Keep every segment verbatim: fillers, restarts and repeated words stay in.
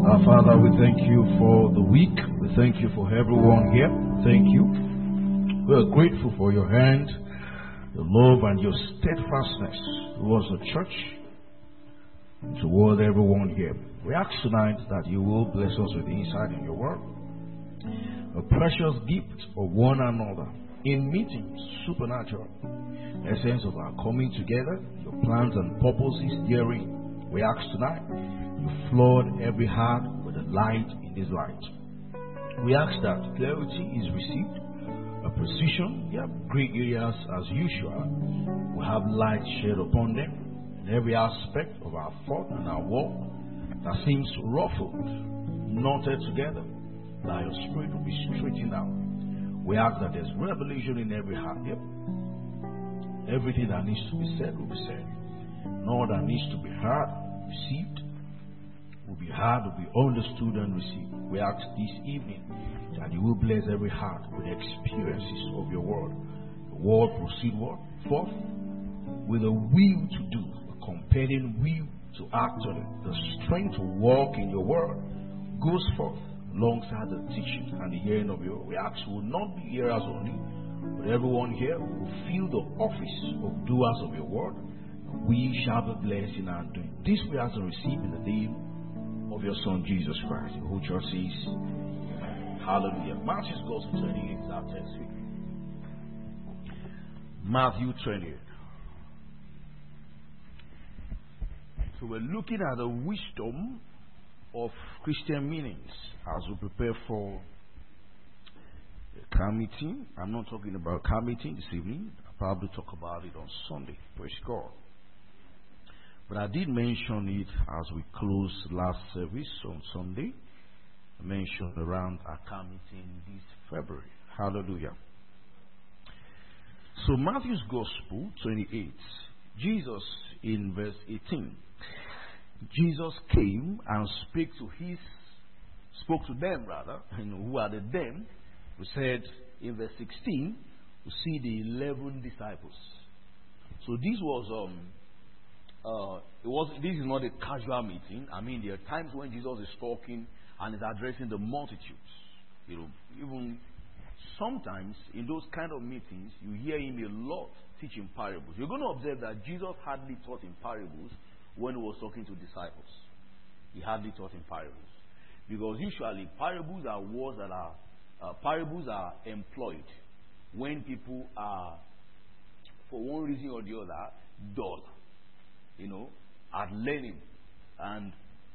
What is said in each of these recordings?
Our Father, we thank you for the week. We thank you for everyone here. Thank you. We are grateful for your hand, your love, and your steadfastness towards the church and toward everyone here. We ask tonight that you will bless us with insight in your word, a precious gift of one another in meetings, supernatural, essence of our coming together, your plans and purposes therein. We ask tonight you flood every heart with the light in this light. We ask that clarity is received, a precision. We have great areas as usual. We have light shed upon them in every aspect of our thought and our walk that seems ruffled, knotted together. By your Spirit will be straightened out. We ask that there's revelation in every heart. Yep. Everything that needs to be said will be said. And all that needs to be heard, received, will be heard, will be understood and received. We ask this evening that you will bless every heart with experiences of your word. The word proceed forth with a will to do, a compelling will to act on it. The strength to walk in your word goes forth alongside the teaching and the hearing of your word. We ask will not be hearers only, but everyone here will feel the office of doers of your word. And we shall be blessed in our doing. This we ask to receive in the name of your Son Jesus Christ. The whole church says, amen. Hallelujah. Matthew Gospel twenty-eight is our text. Matthew twenty-eight. So we're looking at the wisdom of Christian meanings as we prepare for a car meeting. I'm not talking about car meeting this evening. I'll probably talk about it on Sunday. Praise God. But I did mention it as we closed last service on Sunday. I mentioned around our car meeting this February. Hallelujah. So Matthew's Gospel twenty-eight. Jesus in verse eighteen. Jesus came and spoke to his, spoke to them rather, and who are the them? We said in verse sixteen, we see the eleven disciples. So this was um. Uh, it was. This is not a casual meeting. I mean, there are times when Jesus is talking and is addressing the multitudes. You know, even sometimes in those kind of meetings, you hear him a lot teaching parables. You're going to observe that Jesus hardly taught in parables when he was talking to disciples. He hardly taught in parables because usually parables are words that are uh, parables are employed when people are, for one reason or the other, dull. You know, at learning, and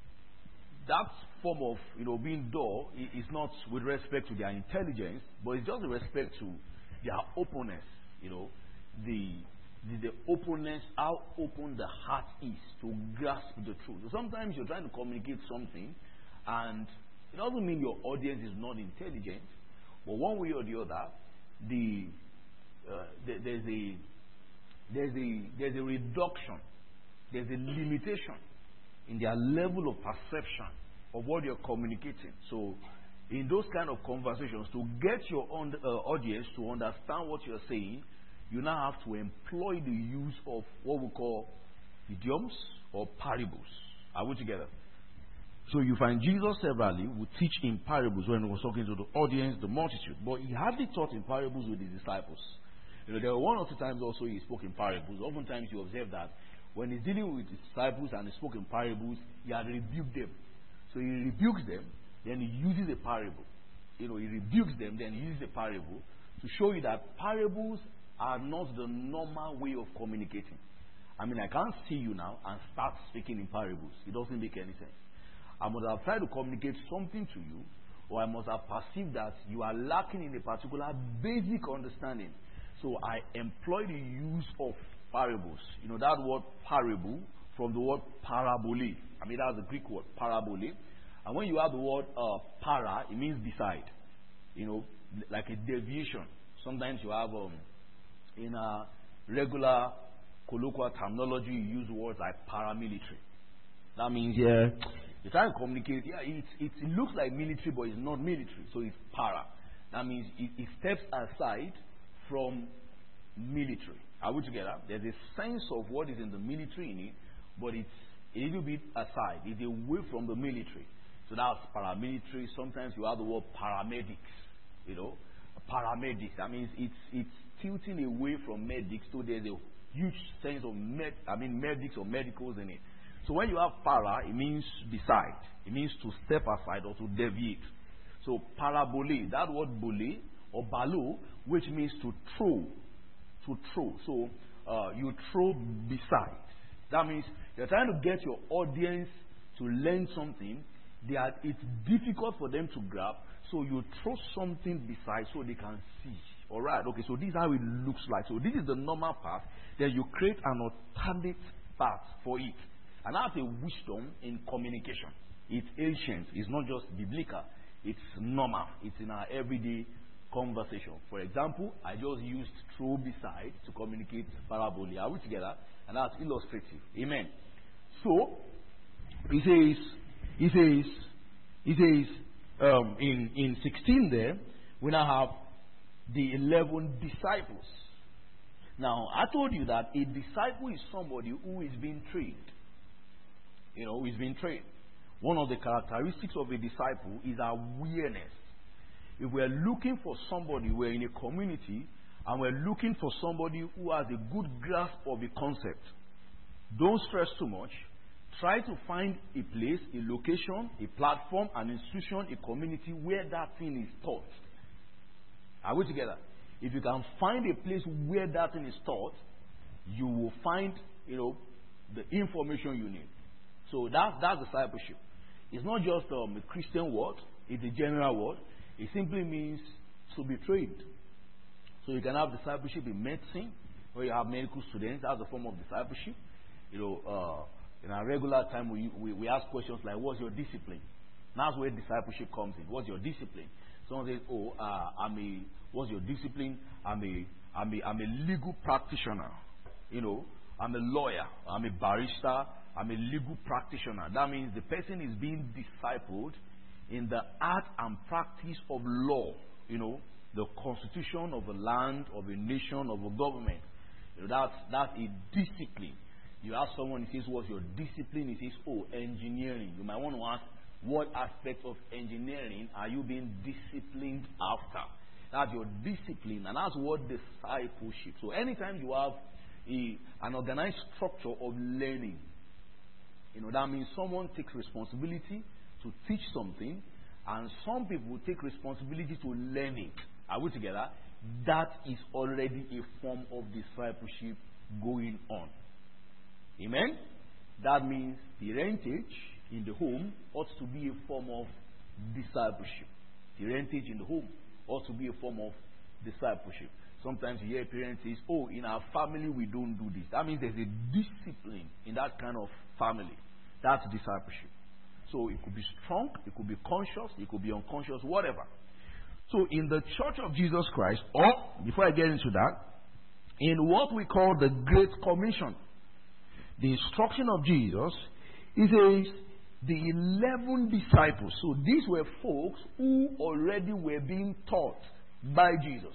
that form of, you know, being dull is not with respect to their intelligence, but it's just with respect to their openness. You know, the the, the openness, how open the heart is to grasp the truth. So sometimes you're trying to communicate something, and it doesn't mean your audience is not intelligent, but one way or the other, the, uh, the there's a there's a there's a reduction. There's a limitation in their level of perception of what you're communicating. So, in those kind of conversations, to get your own, uh, audience to understand what you're saying, you now have to employ the use of what we call idioms or parables. Are we together? So, you find Jesus severally would teach in parables when he was talking to the audience, the multitude. But he hardly taught in parables with his disciples. You know, there were one or two times also he spoke in parables. Oftentimes you observe that when he's dealing with his disciples and he spoke in parables, he had rebuked them. So he rebukes them, then he uses a parable. You know, he rebukes them, then he uses a parable to show you that parables are not the normal way of communicating. I mean, I can't see you now and start speaking in parables. It doesn't make any sense. I must have tried to communicate something to you, or I must have perceived that you are lacking in a particular basic understanding. So I employ the use of parables. You know that word parable from the word parabole. I mean that's the Greek word parabole. And when you have the word uh, para, it means beside. You know, like a deviation. Sometimes you have um, in a regular colloquial terminology, you use words like paramilitary. That means yeah, you try to communicate. Yeah, it, it it looks like military, but it's not military. So it's para. That means it, it steps aside from military. Are we together? There's a sense of what is in the military in it, but it's a little bit aside. It's away from the military. So that's paramilitary. Sometimes you have the word paramedics. You know, paramedics. That means it's it's tilting away from medics. So there's a huge sense of med. I mean medics or medicals in it. So when you have para, it means beside. It means to step aside or to deviate. So parabole, that word bole or balo, which means to throw, to throw. So uh, you throw beside. That means you're trying to get your audience to learn something. They are, it's difficult for them to grab, so you throw something beside so they can see. All right, okay, so this is how it looks like. So this is the normal path. Then you create an alternate path for it. And that's a wisdom in communication. It's ancient. It's not just biblical. It's normal. It's in our everyday conversation. For example, I just used throw beside to communicate parabole. Are we together? And that's illustrative. Amen. So, he says, he says, he says, um, in, in sixteen there, we now have the eleven disciples. Now, I told you that a disciple is somebody who is being trained. You know, who is being trained. One of the characteristics of a disciple is awareness. If we're looking for somebody, we're in a community, and we're looking for somebody who has a good grasp of a concept, don't stress too much. Try to find a place, a location, a platform, an institution, a community where that thing is taught. Are we together? If you can find a place where that thing is taught, you will find, you know, the information you need. So that, that's discipleship. It's not just um, a Christian word, it's a general word. It simply means to be trained. So you can have discipleship in medicine, where you have medical students. That's a form of discipleship. You know, uh, in our regular time, we, we, we ask questions like, what's your discipline? That's where discipleship comes in. What's your discipline? Someone says, oh, uh, I'm a, what's your discipline? I'm a, I'm a, I'm a legal practitioner. You know, I'm a lawyer. I'm a barrister. I'm a legal practitioner. That means the person is being discipled in the art and practice of law. You know, the constitution of a land, of a nation, of a government. You know, that's, that's a discipline. You ask someone, he says, what's your discipline? He says, oh, engineering. You might want to ask, what aspect of engineering are you being disciplined after? That's your discipline, and that's what discipleship. So anytime you have a, an organized structure of learning, you know, that means someone takes responsibility to teach something, and some people take responsibility to learn it. Are we together? That is already a form of discipleship going on. Amen? That means parentage in the home ought to be a form of discipleship. Parentage in the home ought to be a form of discipleship. Sometimes you hear parents say, oh, in our family we don't do this. That means there's a discipline in that kind of family. That's discipleship. So it could be strong, it could be conscious, it could be unconscious, whatever. So in the Church of Jesus Christ, or before I get into that, in what we call the Great Commission, the instruction of Jesus, he says the eleven disciples. So these were folks who already were being taught by Jesus.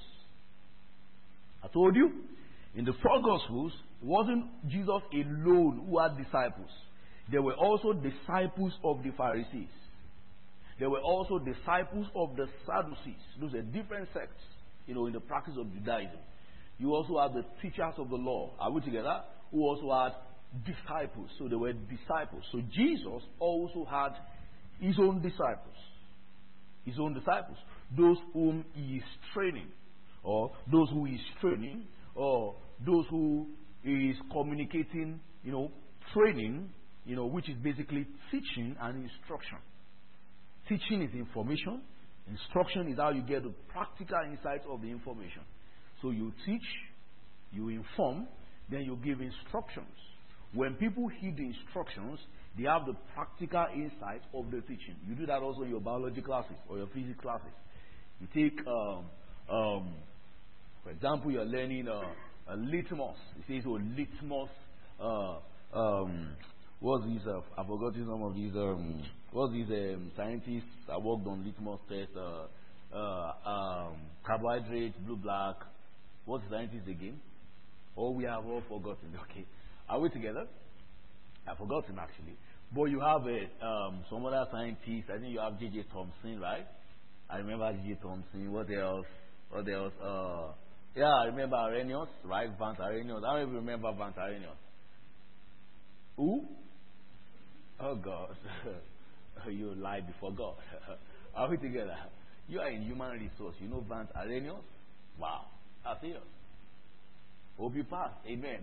I told you, in the four Gospels, it wasn't Jesus alone who had disciples. There were also disciples of the Pharisees. There were also disciples of the Sadducees. Those are different sects, you know, in the practice of Judaism. You also have the teachers of the law. Are we together? Who also had disciples. So they were disciples. So Jesus also had his own disciples. His own disciples. Those whom he is training. Or those who he is training. Or those who he is communicating, you know, training, you know, which is basically teaching and instruction. Teaching is information. Instruction is how you get the practical insight of the information. So you teach, you inform, then you give instructions. When people heed the instructions, they have the practical insight of the teaching. You do that also in your biology classes or your physics classes. You take, um, um, for example, you're learning uh, a litmus. It says, oh, litmus, uh, um, what's these, uh, I've forgotten some of these, um, what's these um, scientists that worked on litmus test, uh, uh, um, carbohydrates, blue, black. What's the scientists again? Oh, we have all forgotten. Okay. Are we together? I've forgotten actually. But you have a, um, some other scientists. I think you have J J Thomson, right? I remember J J Thomson. What else? What else? Uh, yeah, I remember Arrhenius, right? Vance Arrhenius. I don't even remember Vance Arrhenius. Who? Oh God. You lie before God. Are we together? You are in human resource. You know Vance Arrhenius? Wow. That's serious. Hope you pass. Amen.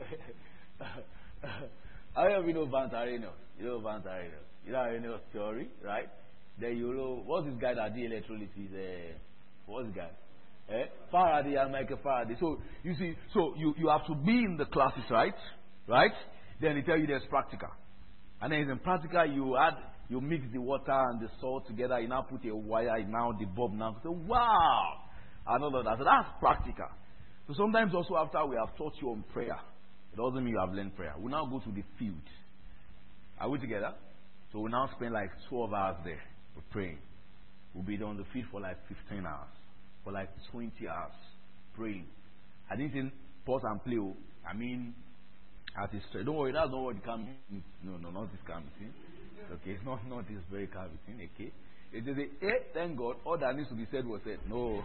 How many of you know Vance Arrhenius? You know Vance Arrhenius. You know Arrhenius theory, right? Then you know, what's this guy that did electrolysis? Uh, what's this guy? Eh? Faraday and Michael Faraday. So, you see, so you, you have to be in the classes, right? Right? Then they tell you there's practical. And then in practical, you add, you mix the water and the salt together. You now put a wire, now the bulb now. So, wow! And all of that. So that's practical. So sometimes also after we have taught you on prayer, it doesn't mean you have learned prayer. We now go to the field. Are we together? So we now spend like twelve hours there. We're praying. We'll be on the field for like fifteen hours. For like twenty hours. Praying. I didn't say pause and play. I mean, at this straight. Don't worry, that's not what the calm means. No, no, not this calm meeting. Okay, it's not, not this very calm meeting. Okay. It is a, eh, thank God, all that needs to be said was said. No.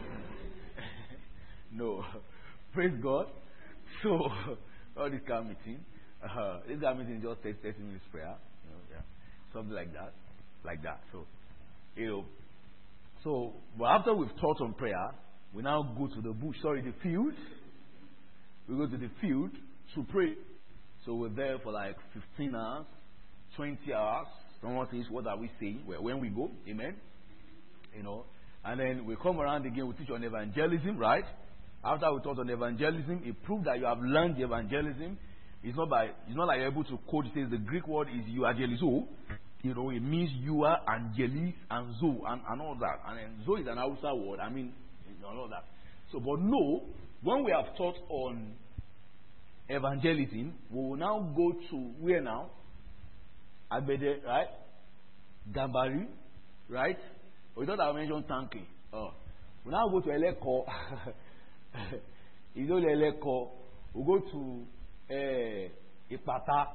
No. Praise God. So, all this calm meeting. Uh, this calm meeting just takes thirty minutes prayer. You know, yeah. Something like that. Like that. So, you know. So, but after we've taught on prayer, we now go to the bush, sorry, the field. We go to the field to pray. So we're there for like fifteen hours, twenty hours. Someone says, what are we saying? Well, when we go, amen. You know, and then we come around again, we teach on evangelism, right? After we taught on evangelism, it proved that you have learned the evangelism. It's not by, it's not like you're able to quote. It says the Greek word is euangelizo. You know, it means you are angelis and zo and, and all that. And then zo is an Hausa word. I mean, all that. So, but no, when we have taught on evangelism, we will now go to where now? Agbede, right? Gambari, right? We don't have mentioned Tanki. Oh. We now go to Eleko. You know Eleko. We go to uh, Ipata.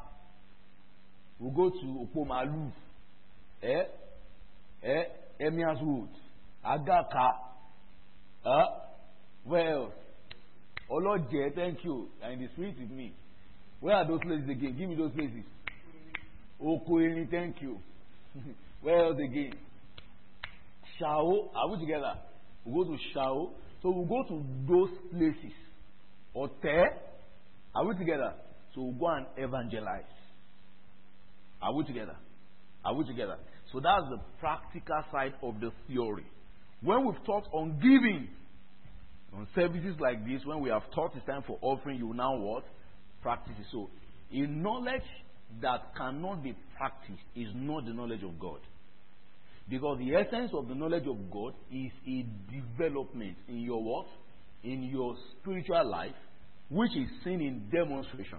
We go to Opomalu. Eh? Eh? Emias Wood. Agaka. Uh, where else? Oloje, thank you. And the spirit with me. Where are those places again? Give me those places. Okoeni, thank you. Where else again? Shao. Are we together? We go to Shao. So we go to those places. Ote. Are we together? So we go and evangelize. Are we together? Are we together? So that's the practical side of the theory. When we've taught on giving, on services like this, when we have taught it's time for offering, you now what? Practice it. So, a knowledge that cannot be practiced is not the knowledge of God. Because the essence of the knowledge of God is a development in your what? In your spiritual life, which is seen in demonstration.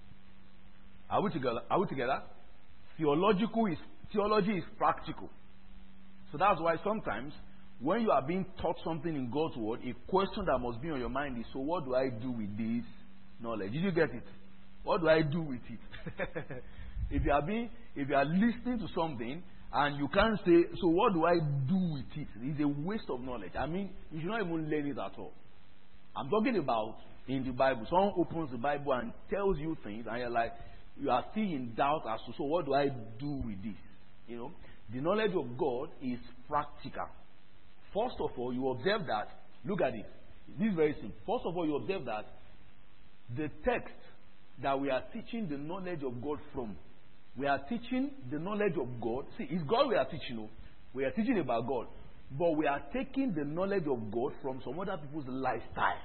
Are we together? Are we together? Theological is theology is practical. So that's why sometimes when you are being taught something in God's word, a question that must be on your mind is, so what do I do with this knowledge? Did you get it? What do I do with it? If you are being, if you are listening to something and you can't say, so what do I do with it? It's a waste of knowledge. I mean, you should not even learn it at all. I'm talking about in the Bible. Someone opens the Bible and tells you things, and you're like, you are still in doubt as to, so what do I do with this? You know, the knowledge of God is practical. First of all, you observe that, look at it. This is very simple. First of all, you observe that the text that we are teaching the knowledge of God from, we are teaching the knowledge of God. See, it's God we are teaching. No? We are teaching about God. But we are taking the knowledge of God from some other people's lifestyle.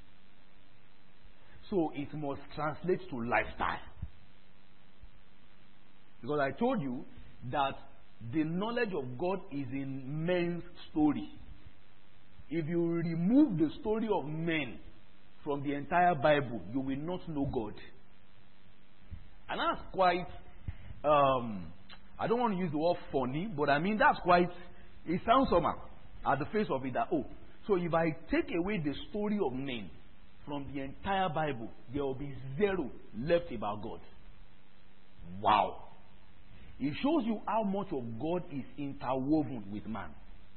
So it must translate to lifestyle. Because I told you that the knowledge of God is in men's story. If you remove the story of men from the entire Bible, you will not know God. And that's quite, um, I don't want to use the word funny, but I mean that's quite, it sounds somehow at the face of it that, oh, so if I take away the story of men from the entire Bible, there will be zero left about God. Wow. It shows you how much of God is interwoven with man.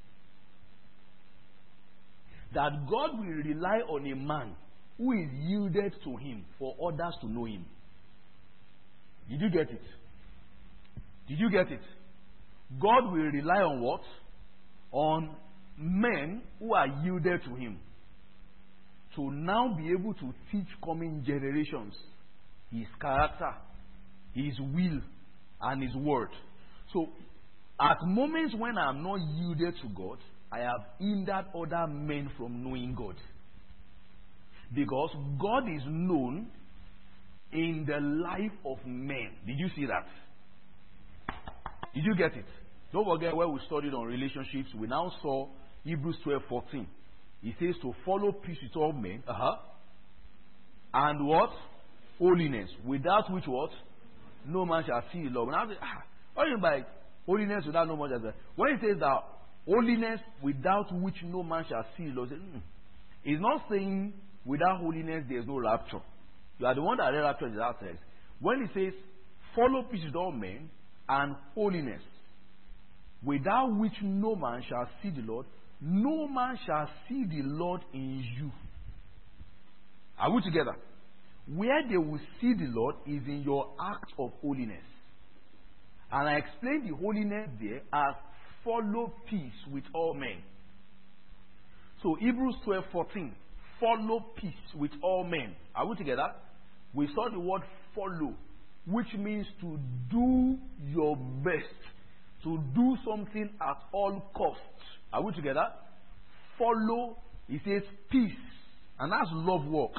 That God will rely on a man who is yielded to him for others to know him. Did you get it? Did you get it? God will rely on what? On men who are yielded to him, to now be able to teach coming generations his character, his will, and his word. So, at moments when I am not yielded to God, I have hindered other men from knowing God. Because God is known in the life of men. Did you see that? Did you get it? Don't forget where we studied on relationships. We now saw Hebrews twelve fourteen. It says to follow peace with all men. Uh-huh. And what? Holiness. Without which what? No man shall see the Lord. Now, ah, what do you mean by holiness without no man shall see? When it says that holiness without which no man shall see the Lord, mm, it's not saying without holiness there is no rapture. You are the one that read rapture in that text. When it says follow peace with all men and holiness, without which no man shall see the Lord, no man shall see the Lord in you. Are we together? Where they will see the Lord is in your act of holiness. And I explained the holiness there as follow peace with all men. So Hebrews twelve fourteen, follow peace with all men. Are we together? We saw the word follow, which means to do your best, to do something at all costs. Are we together? Follow, it says peace, and that's love work.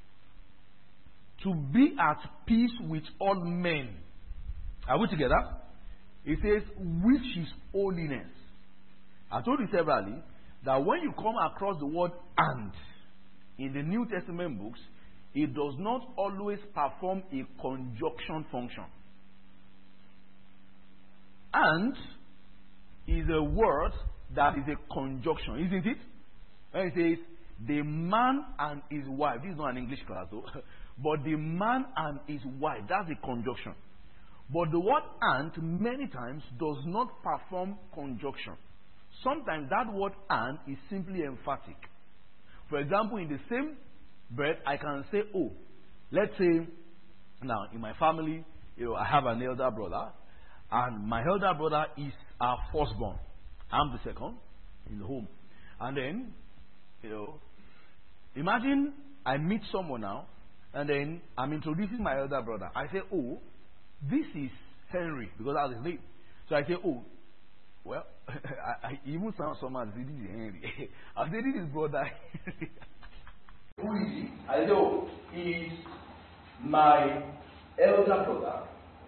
To be at peace with all men. Are we together? It says, which is holiness. I told you severally that when you come across the word and in the New Testament books, it does not always perform a conjunction function. And is a word that is a conjunction, isn't it? When it says, the man and his wife. This is not an English class though. But the man and his wife, that's a conjunction. But the word and many times does not perform conjunction. Sometimes that word and is simply emphatic. For example, in the same breath, I can say, oh, let's say, now in my family, you know, I have an elder brother, and my elder brother is our firstborn. I'm the second in the home. And then, you know, imagine I meet someone now, and then I'm introducing my elder brother. I say, oh, this is Henry, because that's his name. So I say, oh, well, I, I even sound someone say, this is Henry. I say, this is brother. Who is he? I say, oh, he's my elder brother.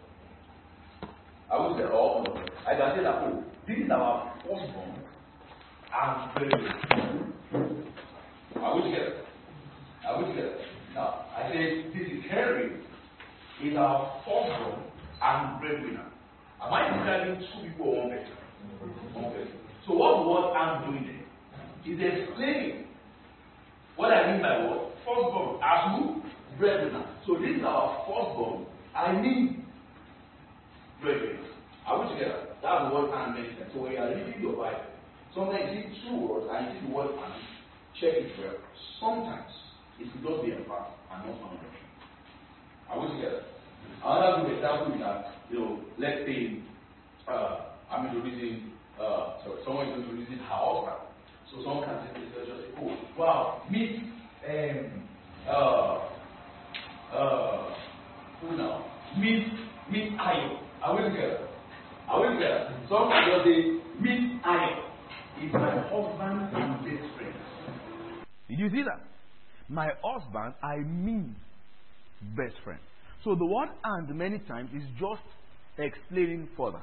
I will say, oh, no. I can say that, oh, this is our firstborn and very. Are we together? Are we together? Now, I say, this is Henry, is our firstborn and breadwinner. Am I describing two people or one person? One person. So what what I'm doing there is explaining what I mean by what? Firstborn as who? Breadwinner. So this is our firstborn. I mean breadwinner. Are we together? That's what I'm mentioning. So when you are reading your Bible, sometimes you see two words and you see the word and check it well. Sometimes it will just be a fact and not conjunction. Are we together? Another good example is that, you know, let's say uh, I'm introducing, uh, sorry, someone is introducing her husband. So someone can say, just say, oh, wow, meet, um, uh, uh, who now? Meet, meet Ayo. Are we together? Are we together? Someone can just say, meet Ayo. Is my husband and best friend. Did you see that? My husband, I mean best friend. So the word and many times is just explaining further.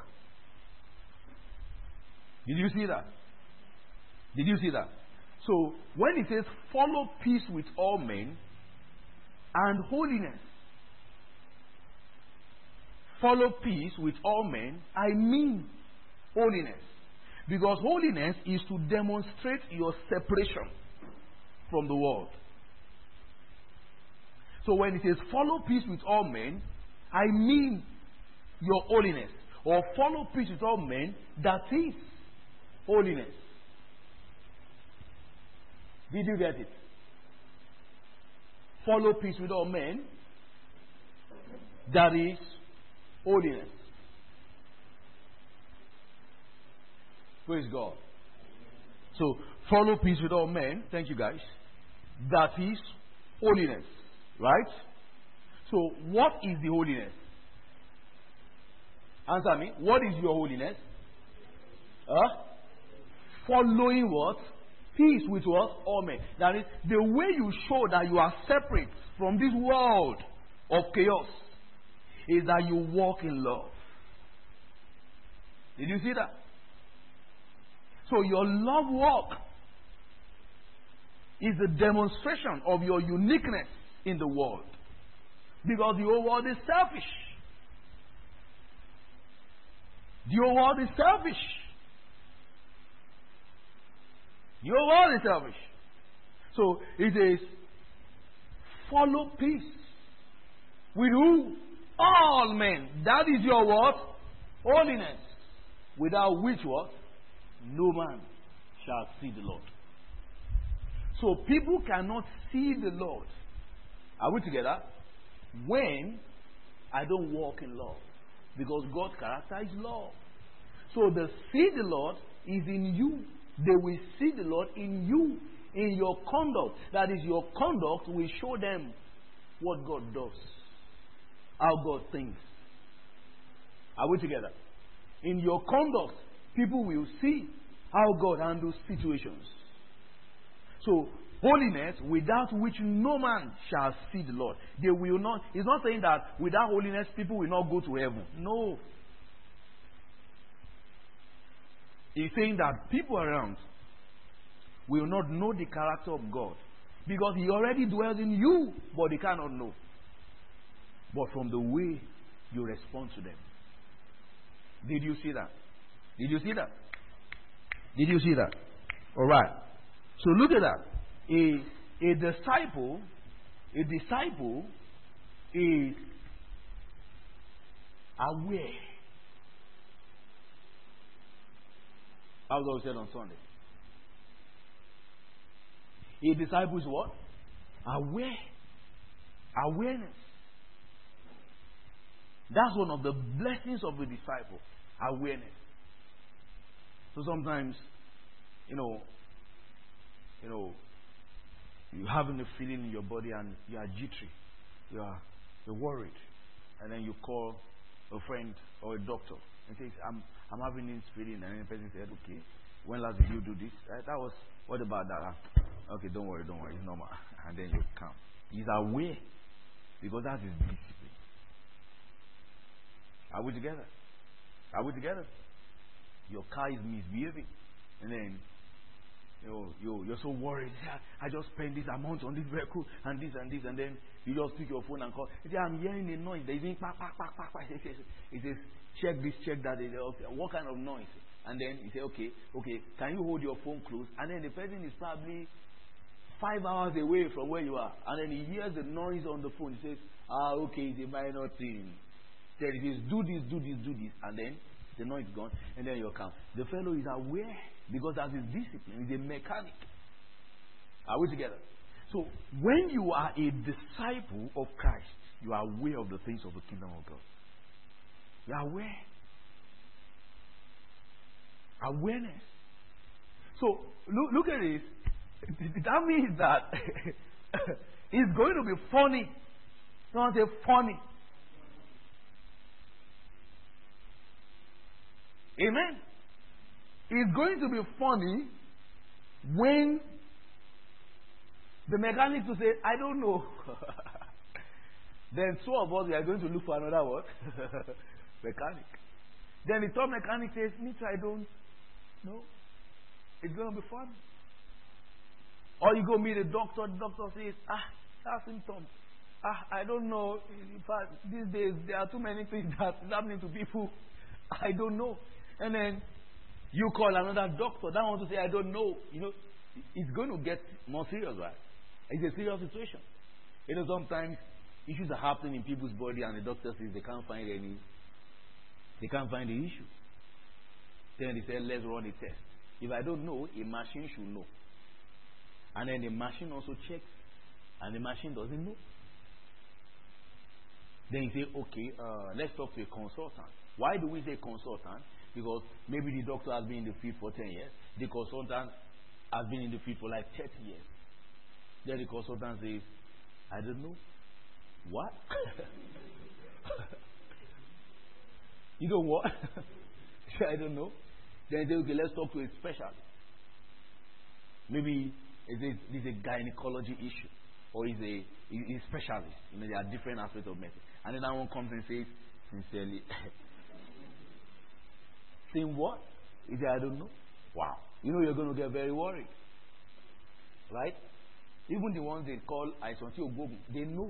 Did you see that? Did you see that? So when it says follow peace with all men and holiness, follow peace with all men, I mean holiness. Because holiness is to demonstrate your separation from the world. So when it says follow peace with all men, I mean your holiness. or follow peace with all men, that is holiness. Did you get it? Follow peace with all men, that is holiness. Praise God. So, follow peace with all men. Thank you, guys. That is holiness. Right? So, what is the holiness? Answer me. What is your holiness? Huh? Following what? Peace with what? All men. That is, the way you show that you are separate from this world of chaos is that you walk in love. Did you see that? So your love walk is the demonstration of your uniqueness in the world. Because the whole world is selfish. The whole world is selfish. The whole world is selfish. So it is follow peace with who? All men. That is your what? Holiness. Without which what? No man shall see the Lord. So people cannot see the Lord. Are we together? When I don't walk in love. Because God's character is love. So the see the Lord is in you. They will see the Lord in you. In your conduct. That is, your conduct will show them what God does. How God thinks. Are we together? In your conduct, people will see how God handles situations. So, holiness, without which no man shall see the Lord. They will not. It's not saying that without holiness, people will not go to heaven. No. He's saying that people around will not know the character of God. Because He already dwells in you, but they cannot know. But from the way you respond to them. Did you see that? Did you see that? Did you see that? Alright. So look at that. A, a disciple, a disciple is aware. How was I said on Sunday? A disciple is what? Aware. Awareness. That's one of the blessings of a disciple. Awareness. So sometimes, you know, you know, you're having a feeling in your body and you are jittery. You are you're worried. And then you call a friend or a doctor and says, I'm I'm having this feeling, and then the person said, okay, when last did you do this? Uh, that was what about that? Uh, okay, don't worry, don't worry, it's normal. And then you come. He's aware because that is discipline. Are we together? Are we together? Your car is misbehaving. And then you know, you, you're so worried. I just spent this amount on this vehicle and this and this. And then you just pick your phone and call. You say, I'm hearing a noise. There's a pack, pack, pack, pack, pack. It says, check this, check that. What kind of noise? And then you say, okay, okay, can you hold your phone close? And then the person is probably five hours away from where you are. And then he hears the noise on the phone. He says, ah, okay, it's a minor thing. Then he says, do this, do this, do this. And then the noise is gone. And then you come. The fellow is aware because that's his discipline. He's a mechanic. Are we together? So, when you are a disciple of Christ, you are aware of the things of the kingdom of God. You are aware. Awareness. So, look, look at this. That means that it's going to be funny. Don't say funny. Amen. It's going to be funny when the mechanic will say, I don't know. Then two of us we are going to look for another what? Mechanic. Then the top mechanic says, me too, I don't know. It's going to be fun. Or you go meet a doctor, the doctor says, ah, that's symptoms. Ah, I don't know. In fact, these days there are too many things that are happening to people. I don't know. And then you call another doctor. That one to say, I don't know. You know, it's going to get more serious, right? It's a serious situation. You know, sometimes issues are happening in people's body and the doctor says they can't find any They can't find the issue. Then they said, let's run a test. If I don't know, a machine should know. And then the machine also checks, and the machine doesn't know. Then you say, okay, uh, let's talk to a consultant. Why do we say consultant? Because maybe the doctor has been in the field for ten years. The consultant has been in the field for like thirty years. Then the consultant says, I don't know. What? You know what? I don't know. Then they say, okay, let's talk to a specialist. Maybe it's a, it's a gynecology issue, or is a, a specialist. You know, there are different aspects of medicine. And then that one comes and says, sincerely, saying what? He said, I don't know. Wow. You know, you're going to get very worried. Right? Even the ones they call Aisonti Ogogun, they know.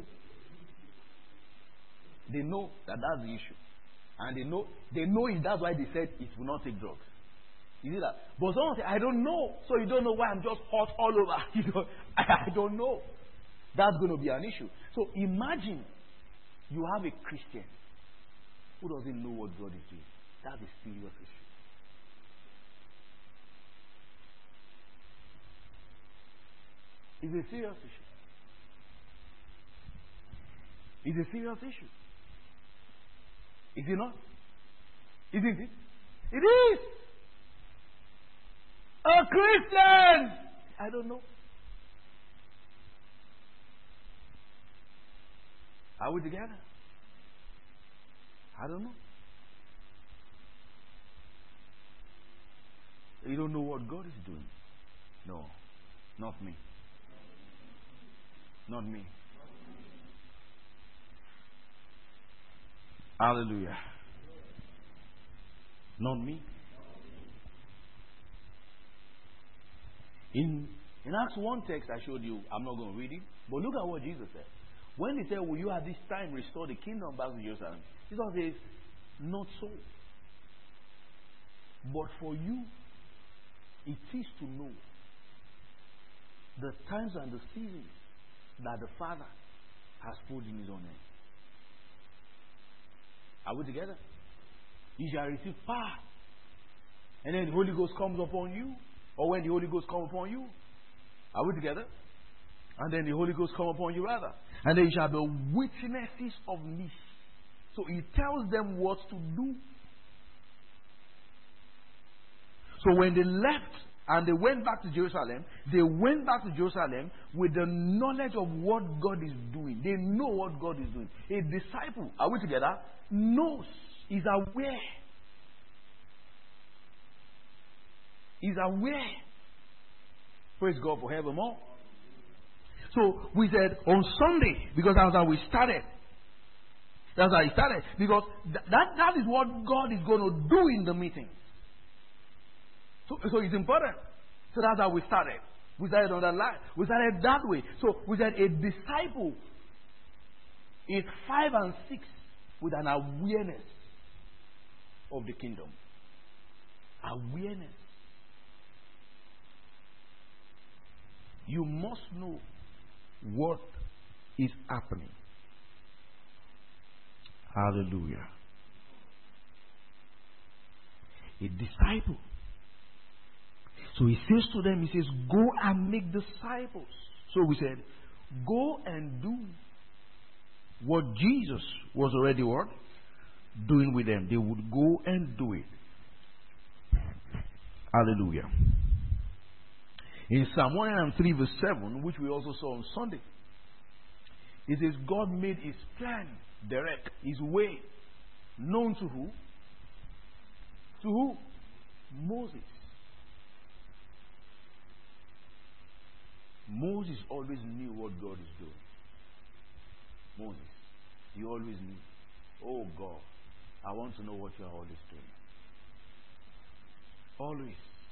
They know that that's the issue. And they know, they know it. That's why they said it will not take drugs. You see that? But someone say, I don't know. So you don't know why I'm just hot all over. You know, I don't know. That's going to be an issue. So imagine you have a Christian who doesn't know what God is doing. That's a serious issue. It's a serious issue. It's a serious issue. Is it not? Isn't it? It is. A Christian. I don't know. Are we together? I don't know. You don't know what God is doing. No, not me. Not me. Hallelujah. Not me. In, in Acts one text I showed you, I'm not going to read it, but look at what Jesus said. When he said, will you at this time restore the kingdom back to Jerusalem? Jesus says, not so. But for you, it is to know the times and the seasons that the Father has put in his own hand. Are we together? You shall receive power. And then the Holy Ghost comes upon you. Or when the Holy Ghost comes upon you. Are we together? And then the Holy Ghost come upon you rather. And then you shall be witnesses of me. So he tells them what to do. So when they left and they went back to Jerusalem, they went back to Jerusalem with the knowledge of what God is doing. They know what God is doing. A disciple, are we together? Knows, is aware. Is aware. Praise God for forevermore. So we said on Sunday, because that's how we started. That's how it started. Because th- that, that is what God is going to do in the meeting. So, so it's important. So that's how we started. We started on that line. We started that way. So we said a disciple is five and six with an awareness of the kingdom. Awareness. You must know what is happening. Hallelujah. A disciple. So he says to them, he says, go and make disciples. So we said, go and do what Jesus was already what? Doing with them. They would go and do it. Hallelujah. In Psalm one oh three verse seven, which we also saw on Sunday, it says, God made his plan direct, his way known to who? To who? Moses. Moses always knew what God is doing. Moses. He always knew. Oh God, I want to know what you are always doing. Always.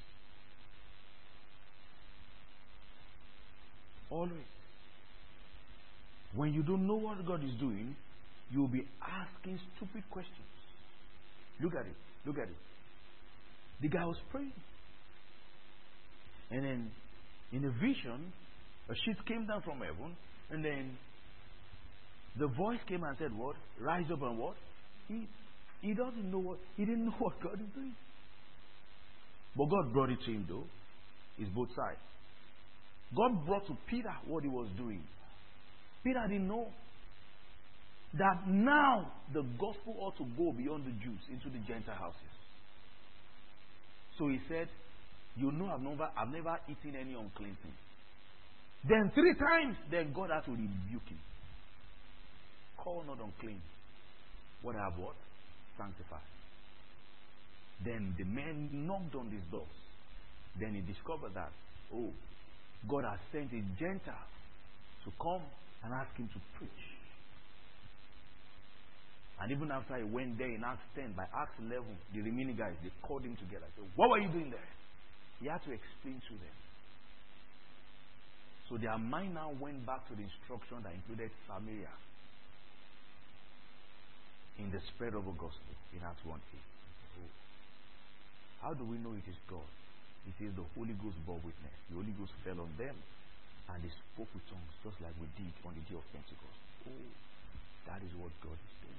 Always. When you don't know what God is doing, you'll be asking stupid questions. Look at it. Look at it. The guy was praying. And then, in a vision, a sheet came down from heaven. And then, the voice came and said, what? Rise up and what? Eat. He doesn't know what, he didn't know what God is doing. But God brought it to him though. It's both sides. God brought to Peter what he was doing. Peter didn't know that now the gospel ought to go beyond the Jews into the Gentile houses. So he said, you know I've never, I've never eaten any unclean thing. Then three times, then God had to rebuke him. Call not unclean what I have what? Sanctified. Then the man knocked on these doors. Then he discovered that, oh, God has sent a Gentile to come and ask him to preach. And even after he went there in Acts ten, by Acts eleven, the remaining guys, they called him together. Said, what were you doing there? He had to explain to them. So their mind now went back to the instruction that included Samaria in the spread of the gospel in Acts one eight. Oh. How do we know it is God? It says the Holy Ghost bore witness. The Holy Ghost fell on them and they spoke with tongues just like we did on the day of Pentecost. Oh, that is what God is doing.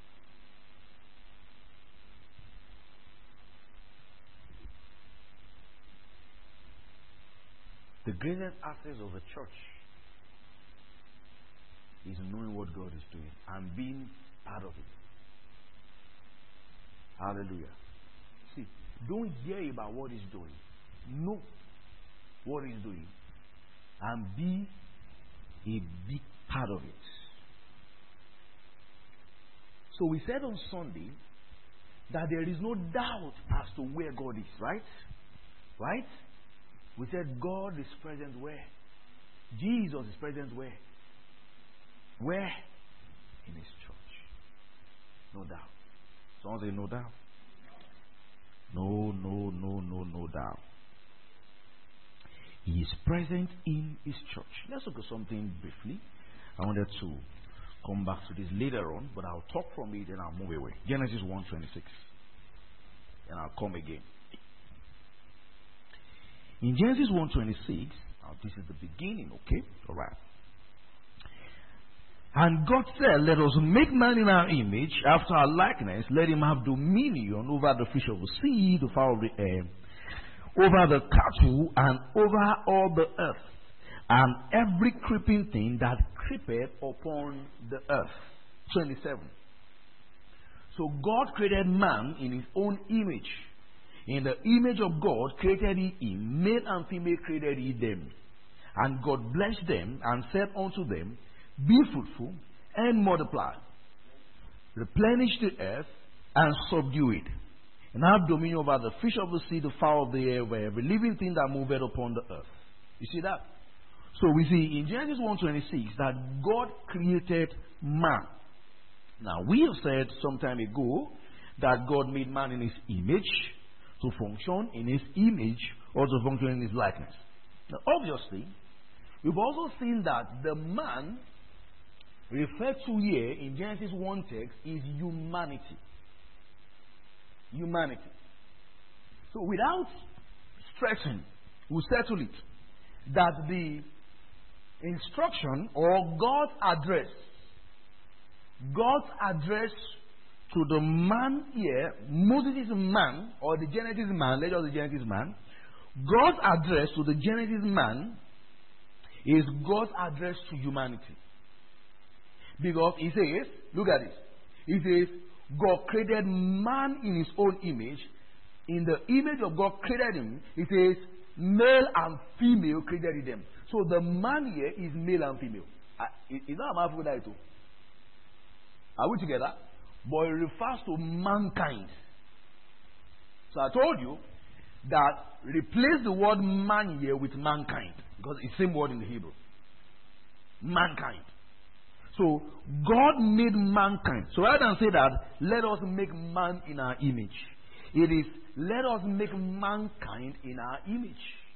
The greatest access of a church is knowing what God is doing and being part of it. Hallelujah. See, don't hear about what He's doing. Know what He's doing and be a big part of it. So we said on Sunday that there is no doubt as to where God is, right? Right? We said God is present where? Jesus is present where? Where? In His church. No doubt. Someone say no doubt. No, no, no, no, no doubt. He is present in His church. Let's look at something briefly. I wanted to come back to this later on, but I'll talk from it and I'll move away. Genesis one twenty-six. And I'll come again. In Genesis one twenty-six, now this is the beginning, okay? Alright. And God said, let us make man in our image, after our likeness, let him have dominion over the fish of the sea, the fowl of the air, over the cattle, and over all the earth, and every creeping thing that creepeth upon the earth. twenty-seven. So God created man in His own image. In the image of God created He him, male and female created He them. And God blessed them and said unto them, be fruitful and multiply, replenish the earth and subdue it, and have dominion over the fish of the sea, the fowl of the air, over every living thing that moveth upon the earth. You see that? So we see in Genesis one twenty-six that God created man. Now we have said some time ago that God made man in His image, to function in His image or to function in His likeness. Now obviously, we've also seen that the man referred to here in Genesis one text is humanity. Humanity. So without stressing, we'll settle it that the instruction or God's address, God's address to the man here, Moses' man, or the Genesis man, let us the Genesis man, God's address to the Genesis man is God's address to humanity. Because He says, look at this, He says, God created man in His own image. In the image of God created him, He says, male and female created them. So the man here is male and female. Is that a mouthful? Are we together? But it refers to mankind. So I told you that replace the word man here with mankind, because it's the same word in the Hebrew. Mankind. So God made mankind. So rather than say that, let us make man in our image, it is let us make mankind in our image.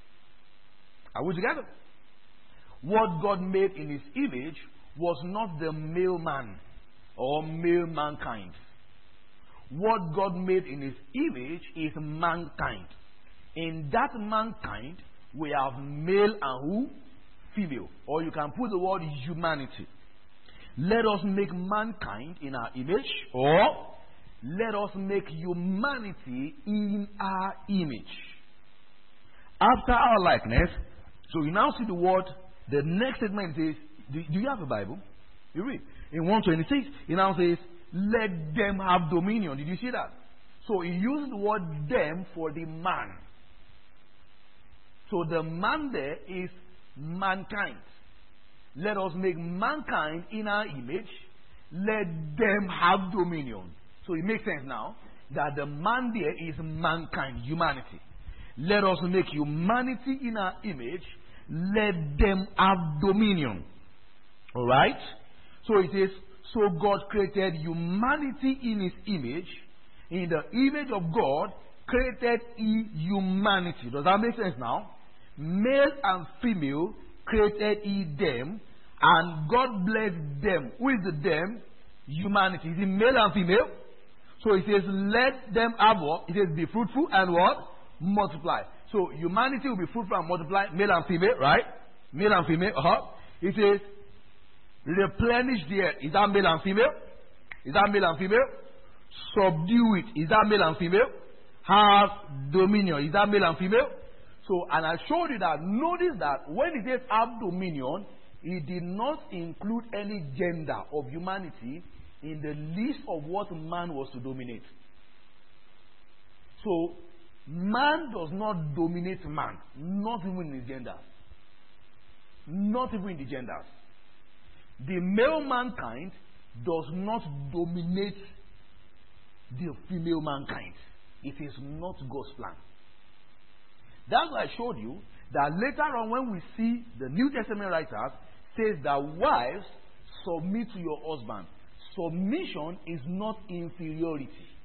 Are we together? What God made in His image was not the male man or male mankind. What God made in His image is mankind. In that mankind, we have male and who? Female. Or you can put the word humanity. Let us make mankind in our image, or let us make humanity in our image, after our likeness. So you now see the word, the next statement is, do, do you have a Bible? You read. In one twenty-six, it now says, let them have dominion. Did you see that? So he used the word them for the man. So the man there is mankind. Let us make mankind in our image. Let them have dominion. So it makes sense now that the man there is mankind, humanity. Let us make humanity in our image. Let them have dominion. Alright? So it says, so God created humanity in his image. In the image of God created he humanity. Does that make sense now? Male and female created he them, and God blessed them. Who is the them? Humanity. Is it male and female? So it says, let them have what? It says, be fruitful and what? Multiply. So humanity will be fruitful and multiply, male and female, right? Male and female. Uh-huh. It says, replenish the earth. Is that male and female? Is that male and female? Subdue it. Is that male and female? Have dominion. Is that male and female? So, and I showed you that. Notice that when it says have dominion, it did not include any gender of humanity in the list of what man was to dominate. So, man does not dominate man, not even in his genders. Not even in the genders. The male mankind does not dominate the female mankind. It is not God's plan. That's why I showed you that later on when we see the New Testament writers says that wives submit to your husband. Submission is not inferiority.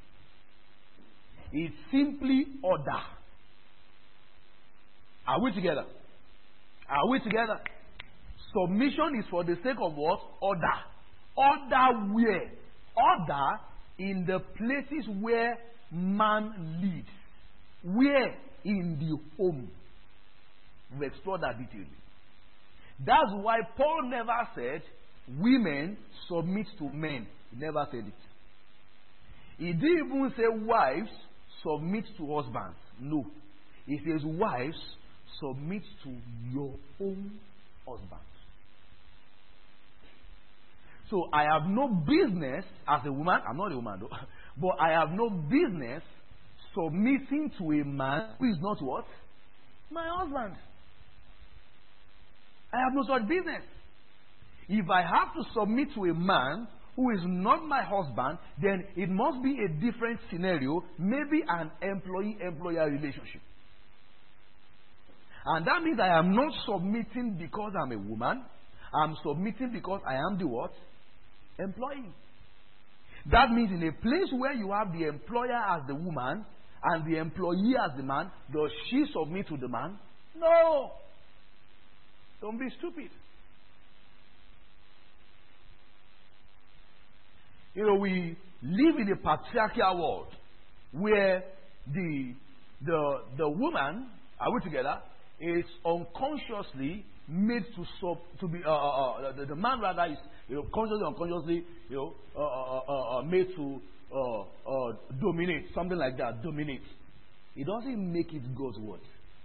It's simply order. Are we together? Are we together? Submission is for the sake of what? Order. Order where? Order in the places where man lives. Where? In the home. We explore that detailedly. That's why Paul never said women submit to men. He never said it. He didn't even say wives submit to husbands. No. He says wives submit to your own husbands. So I have no business as a woman, I'm not a woman though, but I have no business submitting to a man who is not what? My husband. I have no such business. If I have to submit to a man who is not my husband, then it must be a different scenario, maybe an employee-employer relationship. And that means I am not submitting because I'm a woman. I'm submitting because I am the what? Employee. That means in a place where you have the employer as the woman and the employee as the man, does she submit to the man? No. Don't be stupid. You know, we live in a patriarchal world where the the the woman, are we together, is unconsciously made to sub to be uh, uh, uh, the, the man rather is, you know, consciously or unconsciously, you know, uh, uh, uh, uh, made to uh, uh, dominate, something like that, dominate. It doesn't make it God's word.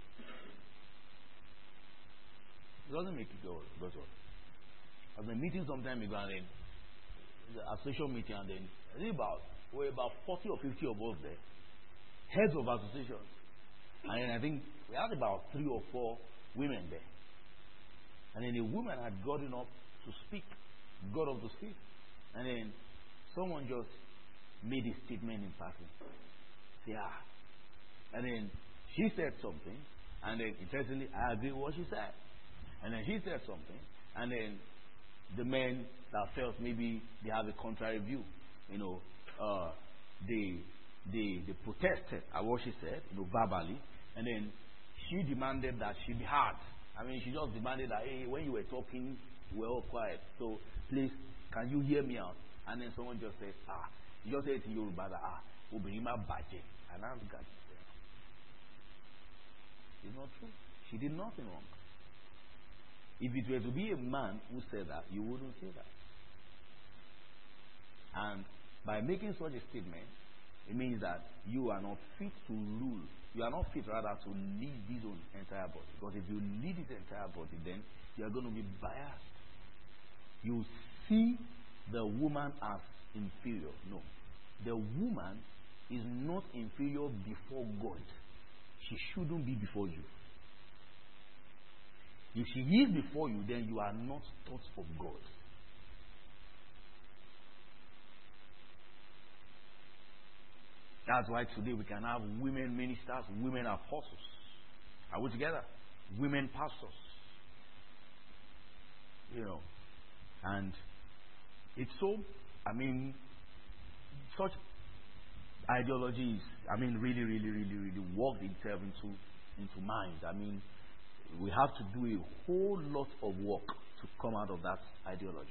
It doesn't make it God's word. I've been meeting some time ago and then the association meeting, and then I think about we're about forty or fifty of us there, heads of associations, and then I think we had about three or four women there. And then a woman had gotten up to speak, got up to speak. And then someone just made a statement in passing. Yeah. And then she said something. And then interestingly, I agree with what she said. And then she said something. And then the men that felt maybe they have a contrary view, you know, uh, they, they, they protested at what she said, you know, verbally. And then she demanded that she be heard. I mean, she just demanded that, hey, when you were talking, we were all quiet. So, please, can you hear me out? And then someone just said, ah. You just said to Yoruba that, ah, Obinima Baje. And I got it. It's not true. She did nothing wrong. If it were to be a man who said that, you wouldn't say that. And by making such a statement, it means that you are not fit to rule. You are not fit, rather, to lead this own entire body. Because if you lead this entire body, then you are going to be biased. You see the woman as inferior. No. The woman is not inferior before God. She shouldn't be before you. If she is before you, then you are not taught of God. That's why today we can have women ministers, women apostles. Are we together? Women pastors. You know. And it's so, I mean, such ideologies, I mean, really, really, really, really worked itself into, into minds. I mean, we have to do a whole lot of work to come out of that ideology.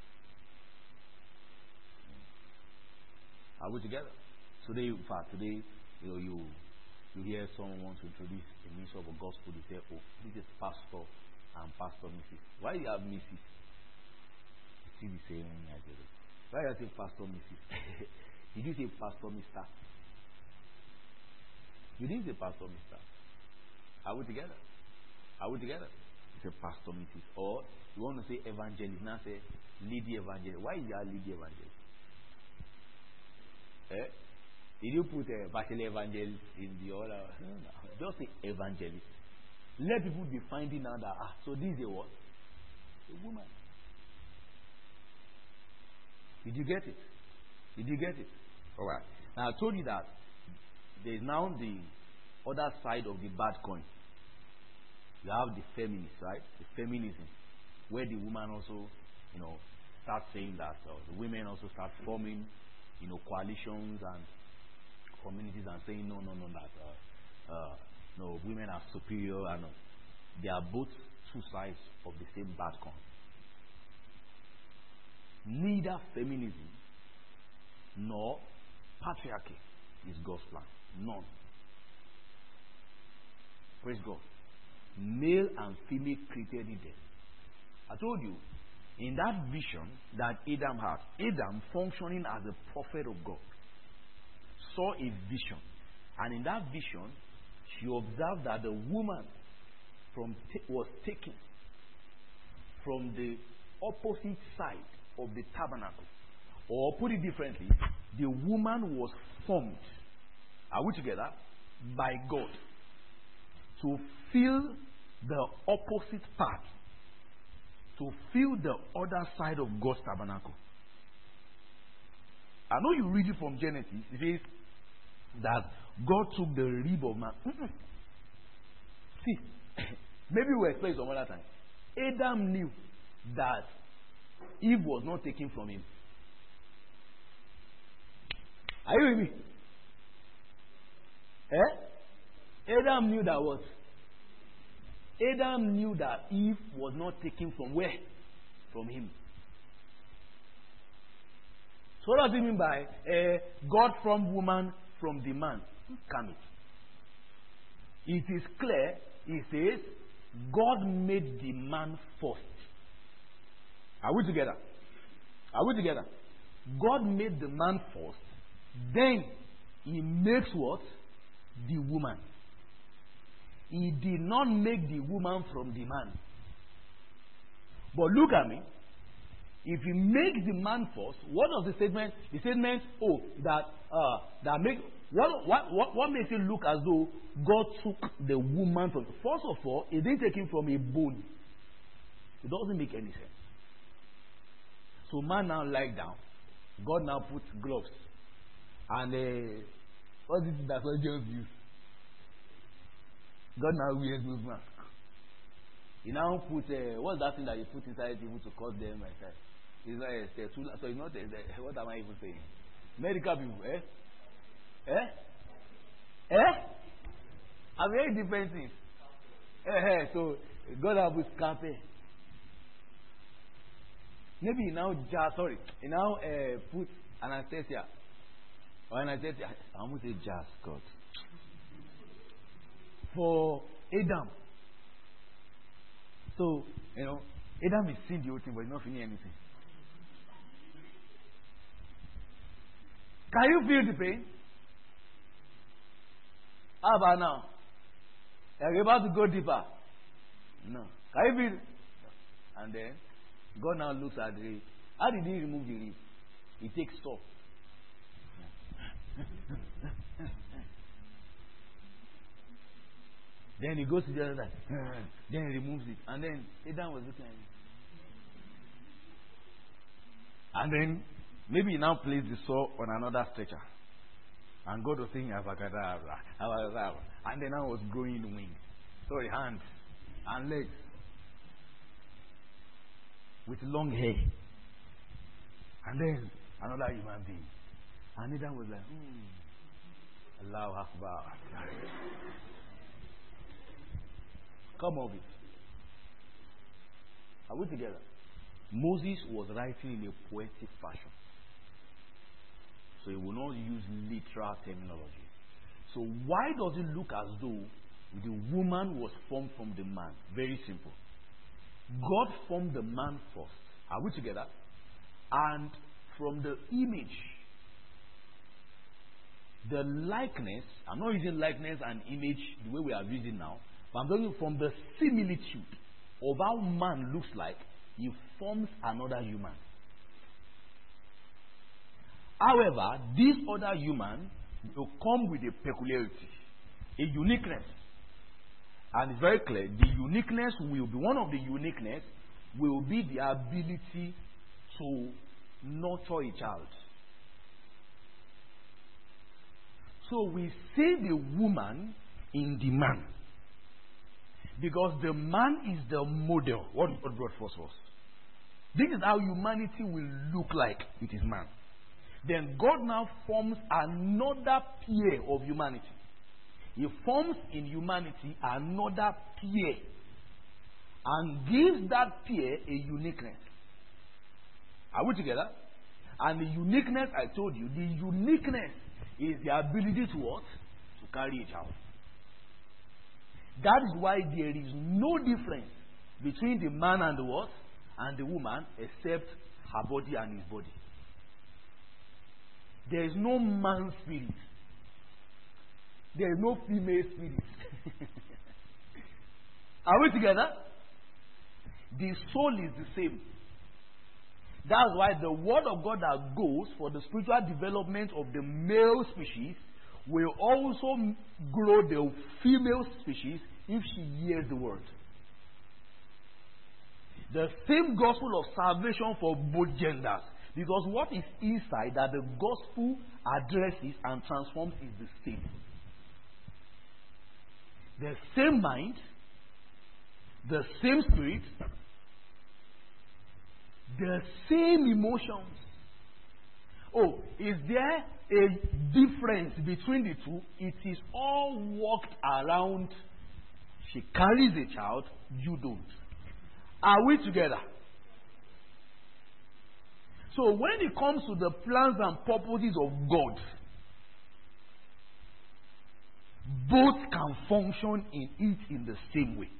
Are we together? Today, in fact, today, you know, you you hear someone want to introduce a minister of the gospel. They say, "Oh, this is Pastor and Pastor Missus Why do you have Missus You see the same ideology. Why do you say Pastor Missus Did you say Pastor Mister You didn't say Pastor Mister Are we together? Are we together? You say Pastor Missus Or you want to say evangelist. Now say Lady Evangelist. Why is that Lady Evangelist? Eh? Did you put a bachelor evangelist in the order? No, no. Just say evangelist. Let people be finding out that, ah, so this is a what? A woman. Did you get it? Did you get it? Alright. Now I told you that there is now the other side of the bad coin. You have the feminists, right? The feminism. Where the woman also, you know, start saying that uh, the women also start forming, you know, coalitions and communities and saying no, no, no, that uh, uh, no, women are superior, and uh, they are both two sides of the same bad coin. Neither feminism nor patriarchy is God's plan. None. Praise God. Male and female created in them. I told you, in that vision that Adam had, Adam functioning as a prophet of God, saw a vision. And in that vision, she observed that the woman from t- was taken from the opposite side of the tabernacle. Or put it differently, the woman was formed, are we together, by God to fill the opposite part, to fill the other side of God's tabernacle. I know you read it from Genesis. It says that God took the rib of man. Mm-mm. See, maybe we'll explain some other time. Adam knew that Eve was not taken from him. Are you with me? Eh? Adam knew that what? Adam knew that Eve was not taken from where? From him. So what does it mean by uh, God from woman, from the man? Can it? It is clear. It says God made the man first. Are we together? Are we together? God made the man first. Then he makes what? The woman. He did not make the woman from the man. But look at me. If he makes the man first, what does the statement? The statement, oh, that uh, that make what what what what makes it look as though God took the woman from? First of all, he didn't take him from a bone. It doesn't make any sense. So man now lie down. God now puts gloves, and uh, what is it that soldiers use? God now wears those masks. He now put uh, what's that thing that you put inside people to cause them like that? It's like uh, so it's not uh, what am I even saying? Medical people, eh? Eh? Eh? I'm very different things. Eh, eh, so God has put scalpel. Maybe he now jar sorry. He now uh, put anesthesia. Or anesthesia. I almost say jazz, God. For Adam. So, you know, Adam is seeing the whole thing, but he's not feeling anything. Can you feel the pain? How about now? Are you about to go deeper? No. Can you feel? And then God now looks at the rib. How did he remove the rib? He takes stop. Then he goes to the other side. Then he removes it. And then Satan was looking at him. And then maybe he now places the saw on another stretcher. And God was saying, Abakadabra, Abakadabra. And then now was growing wings. Sorry, hands and legs. With long hair. And then another human being. And Adam was like, hmm. Allahu Akbar. Come of it. Are we together? Moses was writing in a poetic fashion. So he will not use literal terminology. So why does it look as though the woman was formed from the man? Very simple. God formed the man first. Are we together? And from the image, the likeness, I'm not using likeness and image the way we are using now, but I'm talking from the similitude of how man looks like, he forms another human. However, this other human will come with a peculiarity, a uniqueness. And it's very clear, the uniqueness will be, one of the uniqueness will be the ability to nurture a child. So we see the woman in the man. Because the man is the model. What God brought first was. This is how humanity will look like with his man. Then God now forms another pair of humanity. He forms in humanity another pair and gives that pair a uniqueness. Are we together? And the uniqueness, I told you, the uniqueness is the ability to what? To carry a child. That is why there is no difference between the man and the what? And the woman, except her body and his body. There is no man spirit. There is no female spirit. Are we together? The soul is the same. That's why the word of God that goes for the spiritual development of the male species will also grow the female species if she hears the word. The same gospel of salvation for both genders. Because what is inside that the gospel addresses and transforms is the same. The same mind, the same spirit, the same emotions. Oh, is there a difference between the two? It is all worked around. She carries a child, you don't. Are we together? So when it comes to the plans and purposes of God, both can function in it in the same way.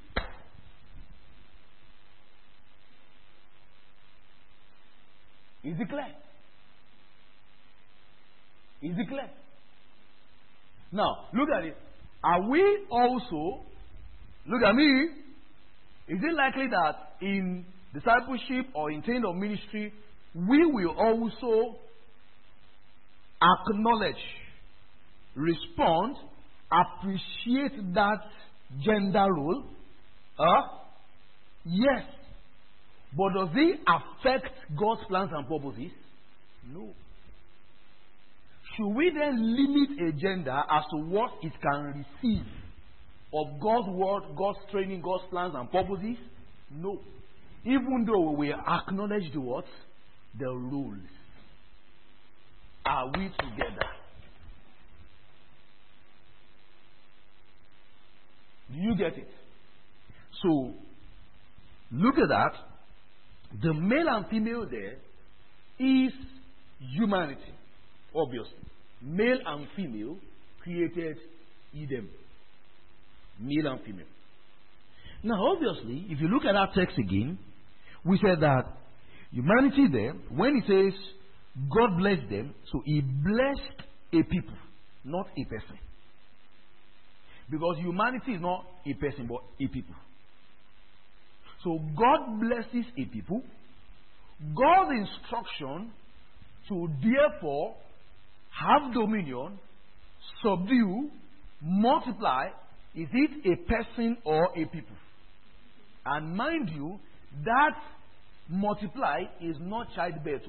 Is it clear? Is it clear? Now, look at it. Are we also, look at me, is it likely that in discipleship or in training of ministry, we will also acknowledge, respond, appreciate that gender role? Uh, yes. But does it affect God's plans and purposes? No. Should we then limit a gender as to what it can receive of God's word, God's training, God's plans and purposes? No. Even though we acknowledge the what? The rules. Are we together? Do you get it? So, look at that. The male and female there is humanity, obviously. Male and female created Eden. Male and female. Now, obviously, if you look at our text again, we said that humanity there, when it says God blessed them, so he blessed a people, not a person. Because humanity is not a person, but a people. So God blesses a people. God's instruction to therefore have dominion, subdue, multiply, is it a person or a people? And mind you, that multiply is not childbirth.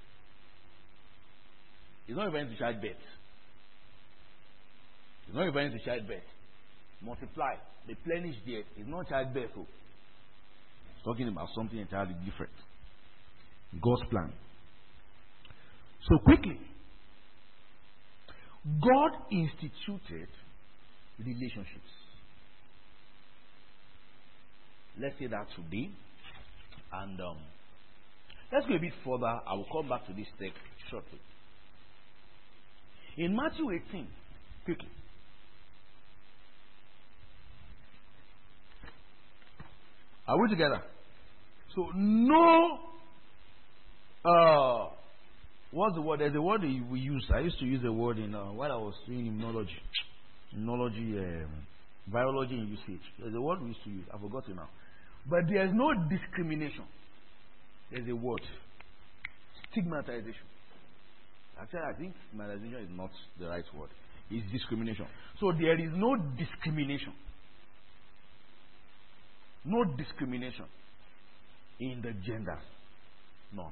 It's not referring to childbirth. It's not referring to childbirth. Multiply, replenish there. It's not childbirth. It's talking about something entirely different. God's plan. So quickly, God instituted relationships. Let's say that today. And um, let's go a bit further. I will come back to this text shortly. In Matthew eighteen, quickly. Are we together? So, no. Uh, what's the word? There's a word we use. I used to use the word in uh, while I was doing immunology. Immunology, um, biology in usage. There's a word we used to use. I forgot it now. But there's no discrimination. There's a word. Stigmatization. Actually, I think stigmatization is not the right word. It's discrimination. So there is no discrimination. No discrimination in the genders. No.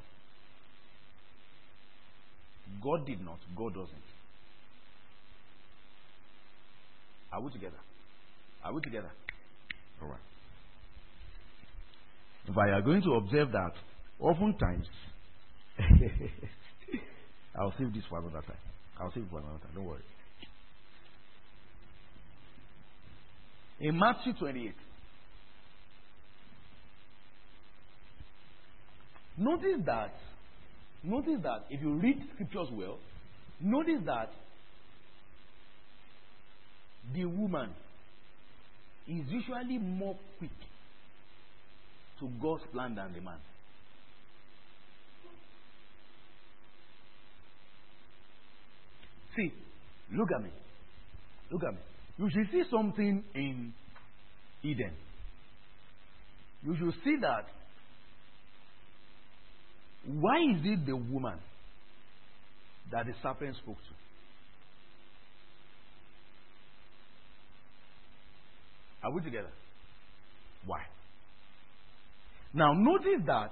God did not. God doesn't. Are we together? Are we together? All right. But you are going to observe that oftentimes, I'll save this for another time. I'll save it for another time. Don't worry. In Matthew twenty-eight, notice that, notice that if you read scriptures well, notice that the woman is usually more quick to God's plan than the man. See, look at me. Look at me. You should see something in Eden. You should see that. Why is it the woman that the serpent spoke to? Are we together? Why? Now notice that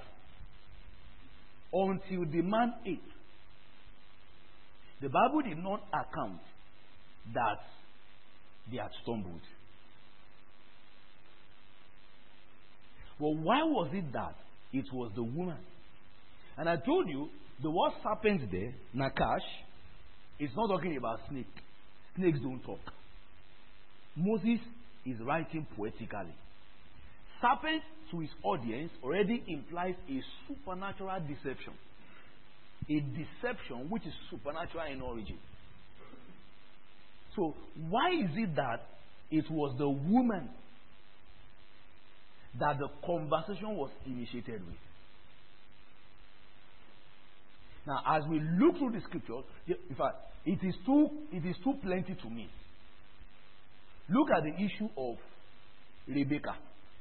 until the man ate, the Bible did not account that they had stumbled. Well, why was it that it was the woman? And I told you, the word serpent there, Nakash, is not talking about snake. Snakes don't talk. Moses is writing poetically. Serpent to his audience already implies a supernatural deception. A deception which is supernatural in origin. So, why is it that it was the woman that the conversation was initiated with? Now, as we look through the scriptures, in fact, it is too it is too plenty to me. Look at the issue of Rebecca.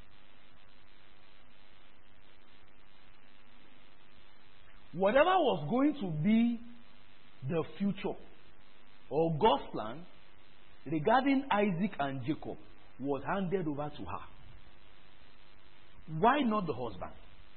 Whatever was going to be the future or God's plan regarding Isaac and Jacob was handed over to her. Why not the husband?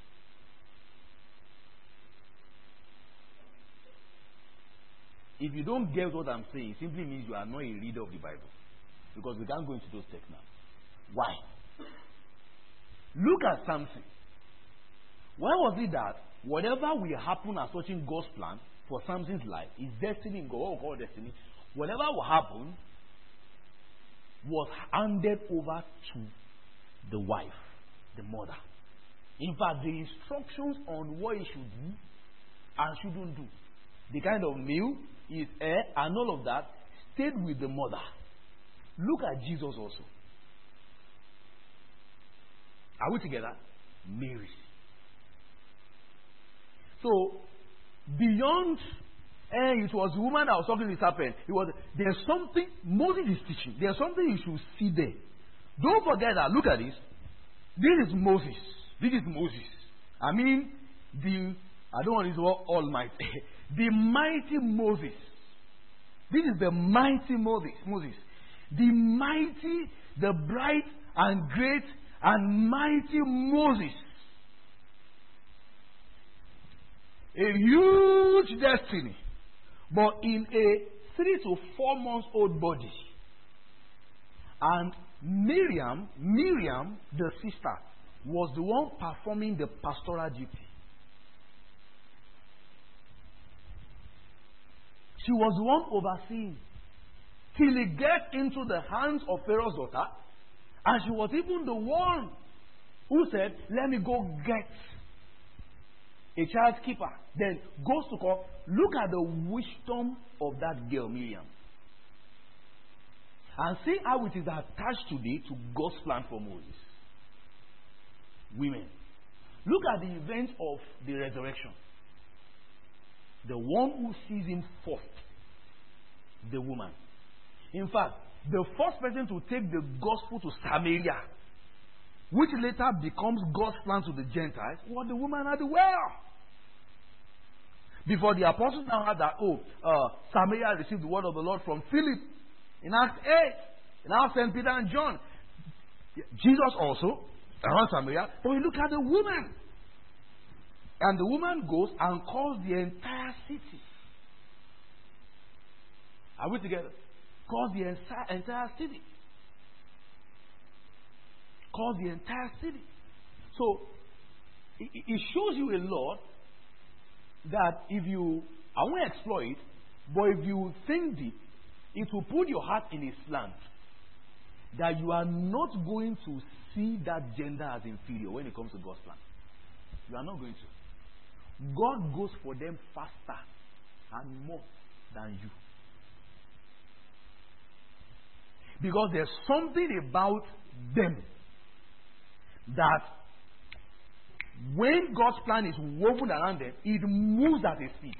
If you don't get what I'm saying, it simply means you are not a reader of the Bible. Because we can't go into those texts now. Why? Look at Samson. Why was it that whatever will happen as touching God's plan for Samson's life, his destiny in God, what we call destiny, whatever will happen was handed over to the wife, the mother. In fact, the instructions on what he should do and shouldn't do, the kind of meal, his hair, and all of that, stayed with the mother. Look at Jesus also. Are we together? Mary. So, beyond And it was the woman that was talking to the serpent. It was, there's something, Moses is teaching. There's something you should see there. Don't forget that. Look at this. This is Moses. This is Moses. I mean, the, I don't want to use the word almighty. The mighty Moses. This is the mighty Moses. Moses. The mighty, the bright and great and mighty Moses. A huge destiny. But in a three to four months old body. And Miriam, Miriam, the sister, was the one performing the pastoral duty. She was the one overseeing. Till it gets into the hands of Pharaoh's daughter. And she was even the one who said, let me go get a child keeper. Then goes to court. Look at the wisdom of that girl, Miriam. And see how it is attached today to God's plan for Moses. Women. Look at the event of the resurrection. The one who sees him first. The woman. In fact, the first person to take the gospel to Samaria, which later becomes God's plan to the Gentiles, was the woman at the well. Before the apostles now had that, oh, uh, Samaria received the word of the Lord from Philip in Acts eight. In Acts Saint Peter and John. Jesus also around Samaria. But we look at the woman. And the woman goes and calls the entire city. Are we together? Calls the entire, entire city. Calls the entire city. So, it, it shows you a lot that if you, I won't explore it, but if you think deep, it will put your heart in a slant that you are not going to see that gender as inferior when it comes to God's plan. You are not going to. God goes for them faster and more than you. Because there's something about them that when God's plan is woven around them, it moves at a speed.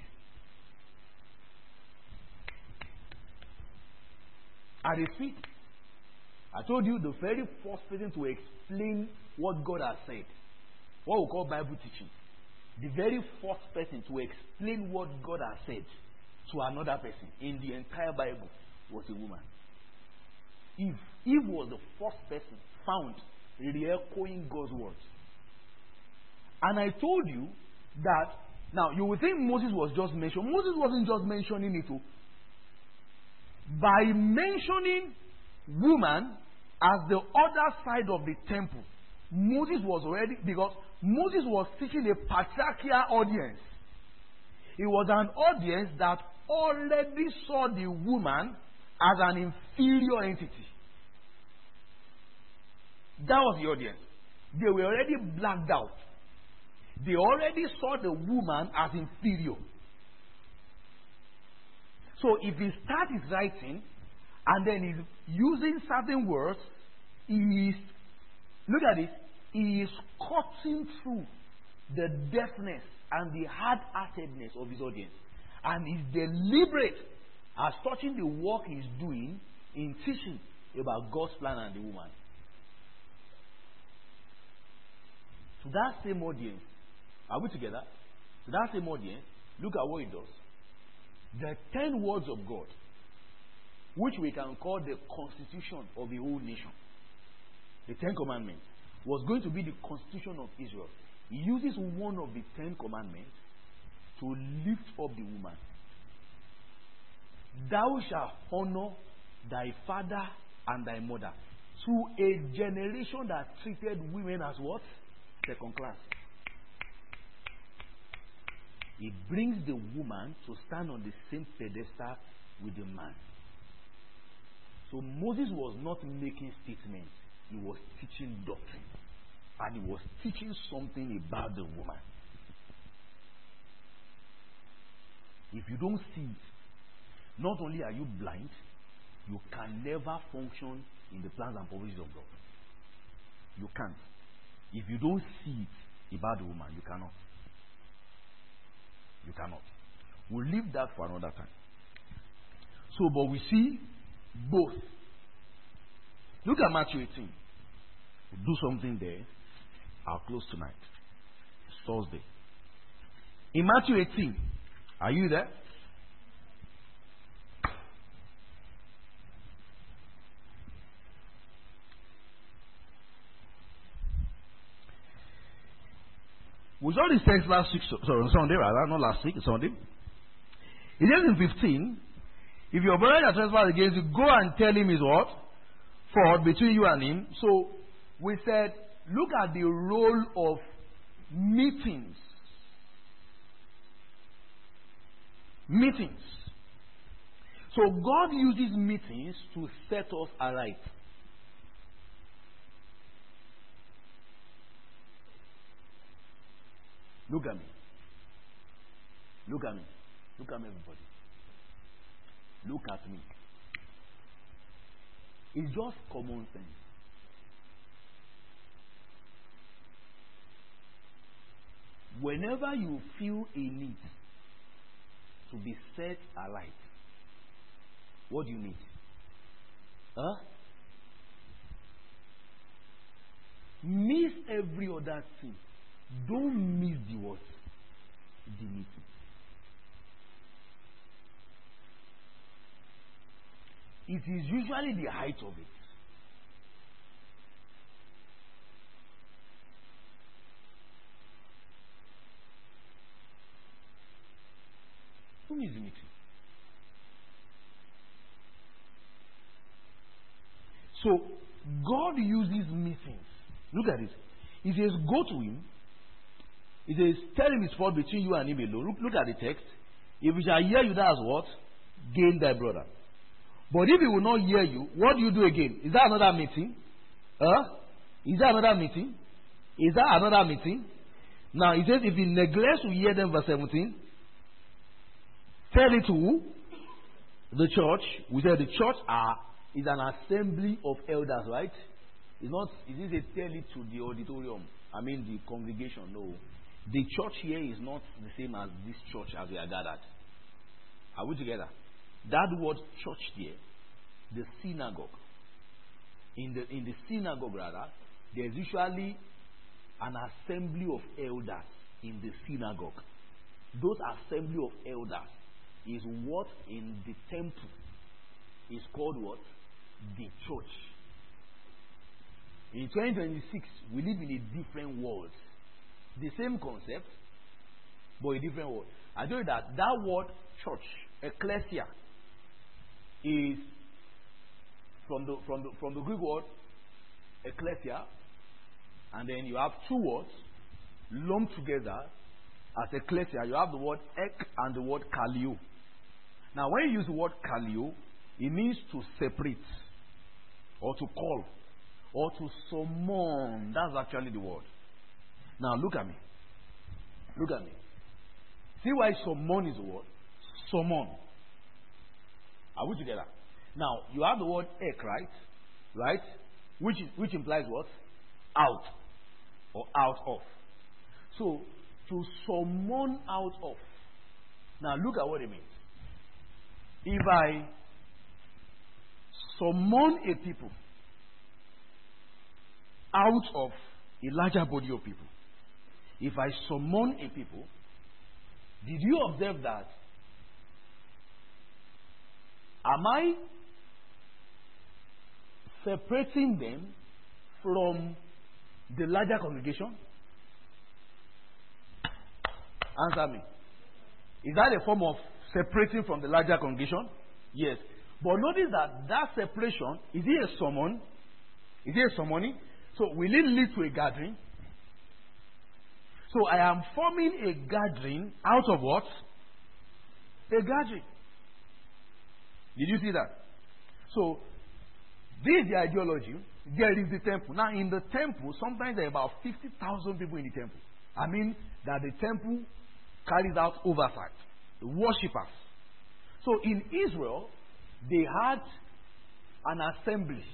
At a speed. I told you the very first person to explain what God has said, what we call Bible teaching, the very first person to explain what God has said to another person in the entire Bible was a woman. Eve. Eve was the first person found re-echoing God's words. And I told you that, now you would think Moses was just mentioned. Moses wasn't just mentioning it. Too. By mentioning woman as the other side of the temple, Moses was already, because Moses was teaching a patriarchal audience. It was an audience that already saw the woman as an inferior entity. That was the audience. They were already blacked out. They already saw the woman as inferior. So if he starts his writing and then he's using certain words, he is, look at it, he is cutting through the deafness and the hard-heartedness of his audience. And he's deliberate as touching the work he's doing in teaching about God's plan and the woman. To that same audience, are we together? To that same audience, look at what it does. The ten words of God, which we can call the constitution of the whole nation, the Ten Commandments, was going to be the constitution of Israel. He uses one of the Ten Commandments to lift up the woman. Thou shalt honor thy father and thy mother. To a generation that treated women as what? Second class. It brings the woman to stand on the same pedestal with the man. So Moses was not making statements. He was teaching doctrine. And he was teaching something about the woman. If you don't see it, not only are you blind, you can never function in the plans and purposes of God. You can't. If you don't see it about the woman, you cannot. You cannot. We'll leave that for another time. So, but we see both. Look at Matthew eighteen. We'll do something there. I'll close tonight. It's Thursday. In Matthew eighteen, are you there? We saw this text last week, sorry, on Sunday, rather, not last week, Sunday. It says in fifteen, if your brother has trespassed against you, go and tell him his what? Fault between you and him. So, we said, look at the role of meetings. Meetings. So, God uses meetings to set us aright. Look at me. Look at me. Look at me, everybody. Look at me. It's just common sense. Whenever you feel a need to be set alight, what do you need? Huh? Miss every other thing. Don't miss the what? The meeting. It is usually the height of it. Who is the meeting? So, God uses meetings. Look at this. He says, go to him. He says, tell him his fault between you and him alone. Look, look at the text. If he shall hear you, that's what? Gain thy brother. But if he will not hear you, what do you do again? Is that another meeting? Huh? Is that another meeting? Is that another meeting? Now, he says, if he neglects to hear them, verse seventeen, tell it to who? The church. We said the church are, is an assembly of elders, right? It's not, it is a tell it to the auditorium. I mean the congregation, no. The church here is not the same as this church as we are gathered. Are we together? That word church there, the synagogue. In the in the synagogue rather, there's usually an assembly of elders in the synagogue. Those assembly of elders is what in the temple is called what? The church. In twenty twenty-six, we live in a different world. The same concept, but a different word. I told you that that word church, ecclesia, is from the from the from the Greek word ecclesia, and then you have two words lumped together as ecclesia. You have the word ek and the word kalio. Now, when you use the word kalio, it means to separate, or to call, or to summon. That's actually the word. Now, look at me. Look at me. See why summon is the word? Summon. Are we together? Now, you have the word ek, right? Right? Which is, which implies what? Out. Or out of. So, to summon out of. Now, look at what it means. If I summon a people out of a larger body of people, if I summon a people, did you observe that? Am I separating them from the larger congregation? Answer me. Is that a form of separating from the larger congregation? Yes. But notice that that separation, is it a summon? Is it a summoning? So will it lead to a gathering? So I am forming a gathering out of what? A gathering. Did you see that? So this is the ideology. There is the temple. Now in the temple, sometimes there are about fifty thousand people in the temple. I mean that the temple carries out oversight. The worshippers. So in Israel, they had an assembly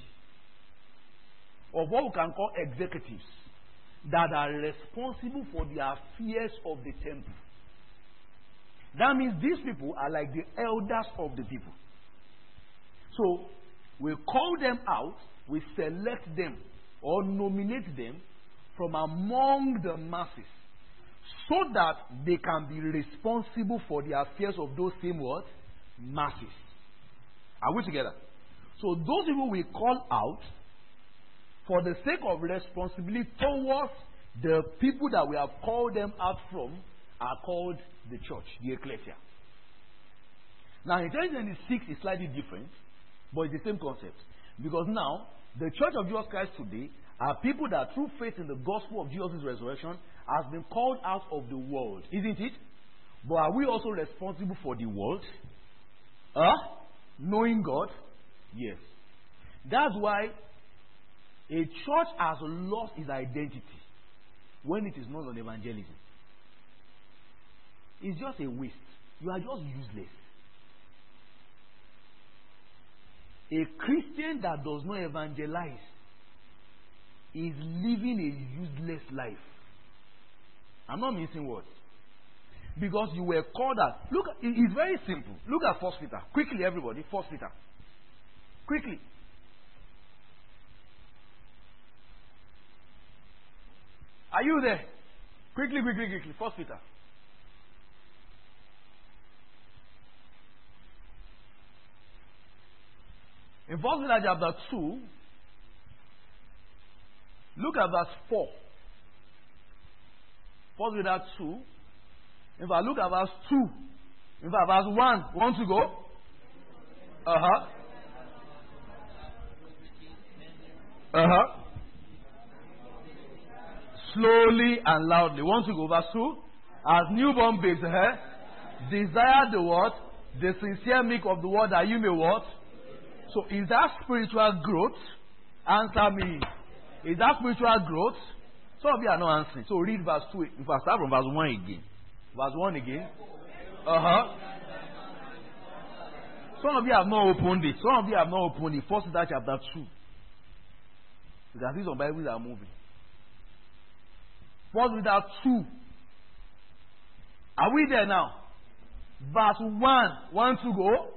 of what we can call executives that are responsible for the affairs of the temple. That means these people are like the elders of the people. So, we call them out, we select them or nominate them from among the masses so that they can be responsible for the affairs of those same what? Masses. Are we together? So those people we call out for the sake of responsibility towards the people that we have called them out from are called the church, the ecclesia. Now in twenty twenty-six is slightly different, but it's the same concept. Because now, the church of Jesus Christ today are people that through faith in the gospel of Jesus' resurrection has been called out of the world, isn't it? But are we also responsible for the world? Huh? Knowing God? Yes. That's why a church has lost its identity when it is not on evangelism. It's just a waste. You are just useless. A Christian that does not evangelize is living a useless life. I'm not missing words. Because you were called out. Look, it's very simple. Look at First Peter. Quickly, everybody. First Peter. Quickly. Are you there? Quickly, quickly, quickly. First Peter. In First Peter chapter two, look at verse four. First Peter two. In fact, look at verse two. In fact, verse one. Want to go? Uh-huh. Uh-huh. Slowly and loudly. Want to go? Verse two. As newborn babes, eh? Desire the what? The sincere milk of the word that you may what? So is that spiritual growth? Answer me. Is that spiritual growth? Some of you are not answering. So read verse two. In fact, start from verse one again. Verse one again. Uh-huh. Some of you have not opened it. Some of you have not opened it. First Peter chapter two. You can see some Bibles are moving. First Peter two. Are we there now? Verse one. One to go.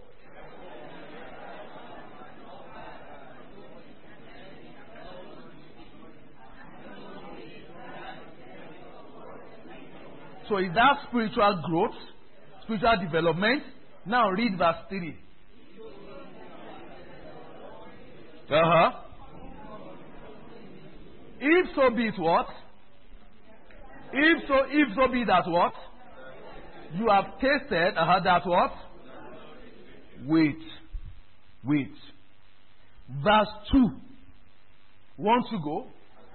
So is that spiritual growth, spiritual development? Now read verse three. Uh-huh. If so be it what? If so, if so be that what? You have tasted, uh-huh, that what? Wait. Wait. Verse two. Want to go?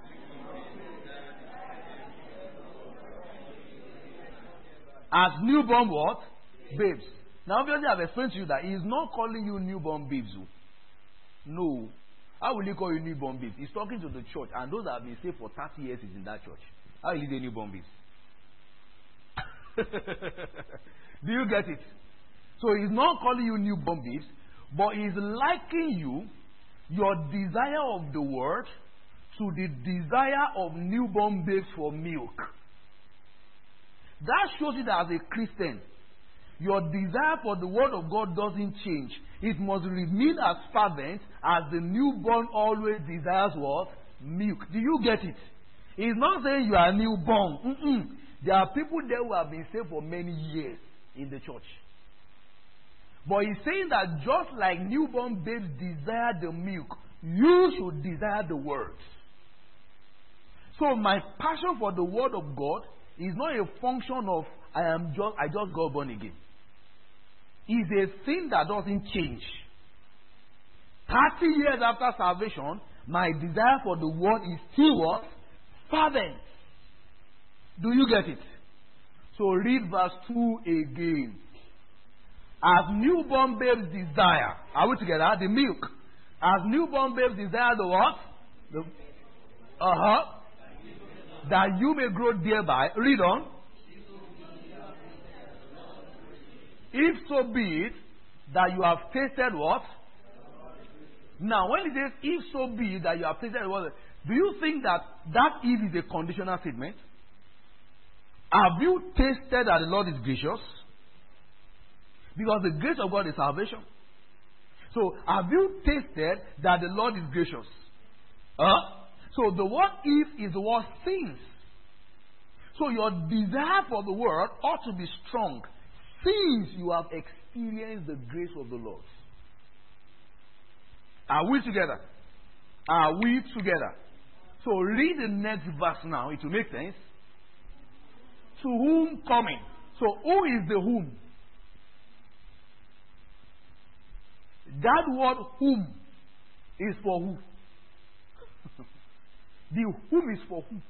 As newborn what? Babes. Now obviously I've explained to you that he is not calling you newborn babes. No. How will he call you newborn babes? He's talking to the church, and those that have been saved for thirty years is in that church. How will he say newborn babes? Do you get it? So he's not calling you newborn babes, but he's likening you, your desire of the word, to the desire of newborn babes for milk. That shows you that as a Christian, your desire for the word of God doesn't change. It must remain as fervent as the newborn always desires what? Milk. Do you get it? He's not saying you are newborn. Mm-mm. There are people there who have been saved for many years in the church. But he's saying that just like newborn babes desire the milk, you should desire the word. So my passion for the word of God is not a function of I am just I just got born again. It's a thing that doesn't change. Thirty years after salvation, my desire for the word is still what? Fervent. Do you get it? So read verse two again. As newborn babes desire, are we together? The milk. As newborn babes desire the what? The uh huh. That you may grow thereby. Read on. If so be it that you have tasted what? Now, when it says if so be it that you have tasted what, do you think that that if is a conditional statement? Have you tasted that the Lord is gracious? Because the grace of God is salvation. So, have you tasted that the Lord is gracious? Huh? So, the word if is the word since. So, your desire for the word ought to be strong since you have experienced the grace of the Lord. Are we together? Are we together? So, read the next verse now. It will make sense. To whom coming? So, who is the whom? That word whom is for who? The whom is for who?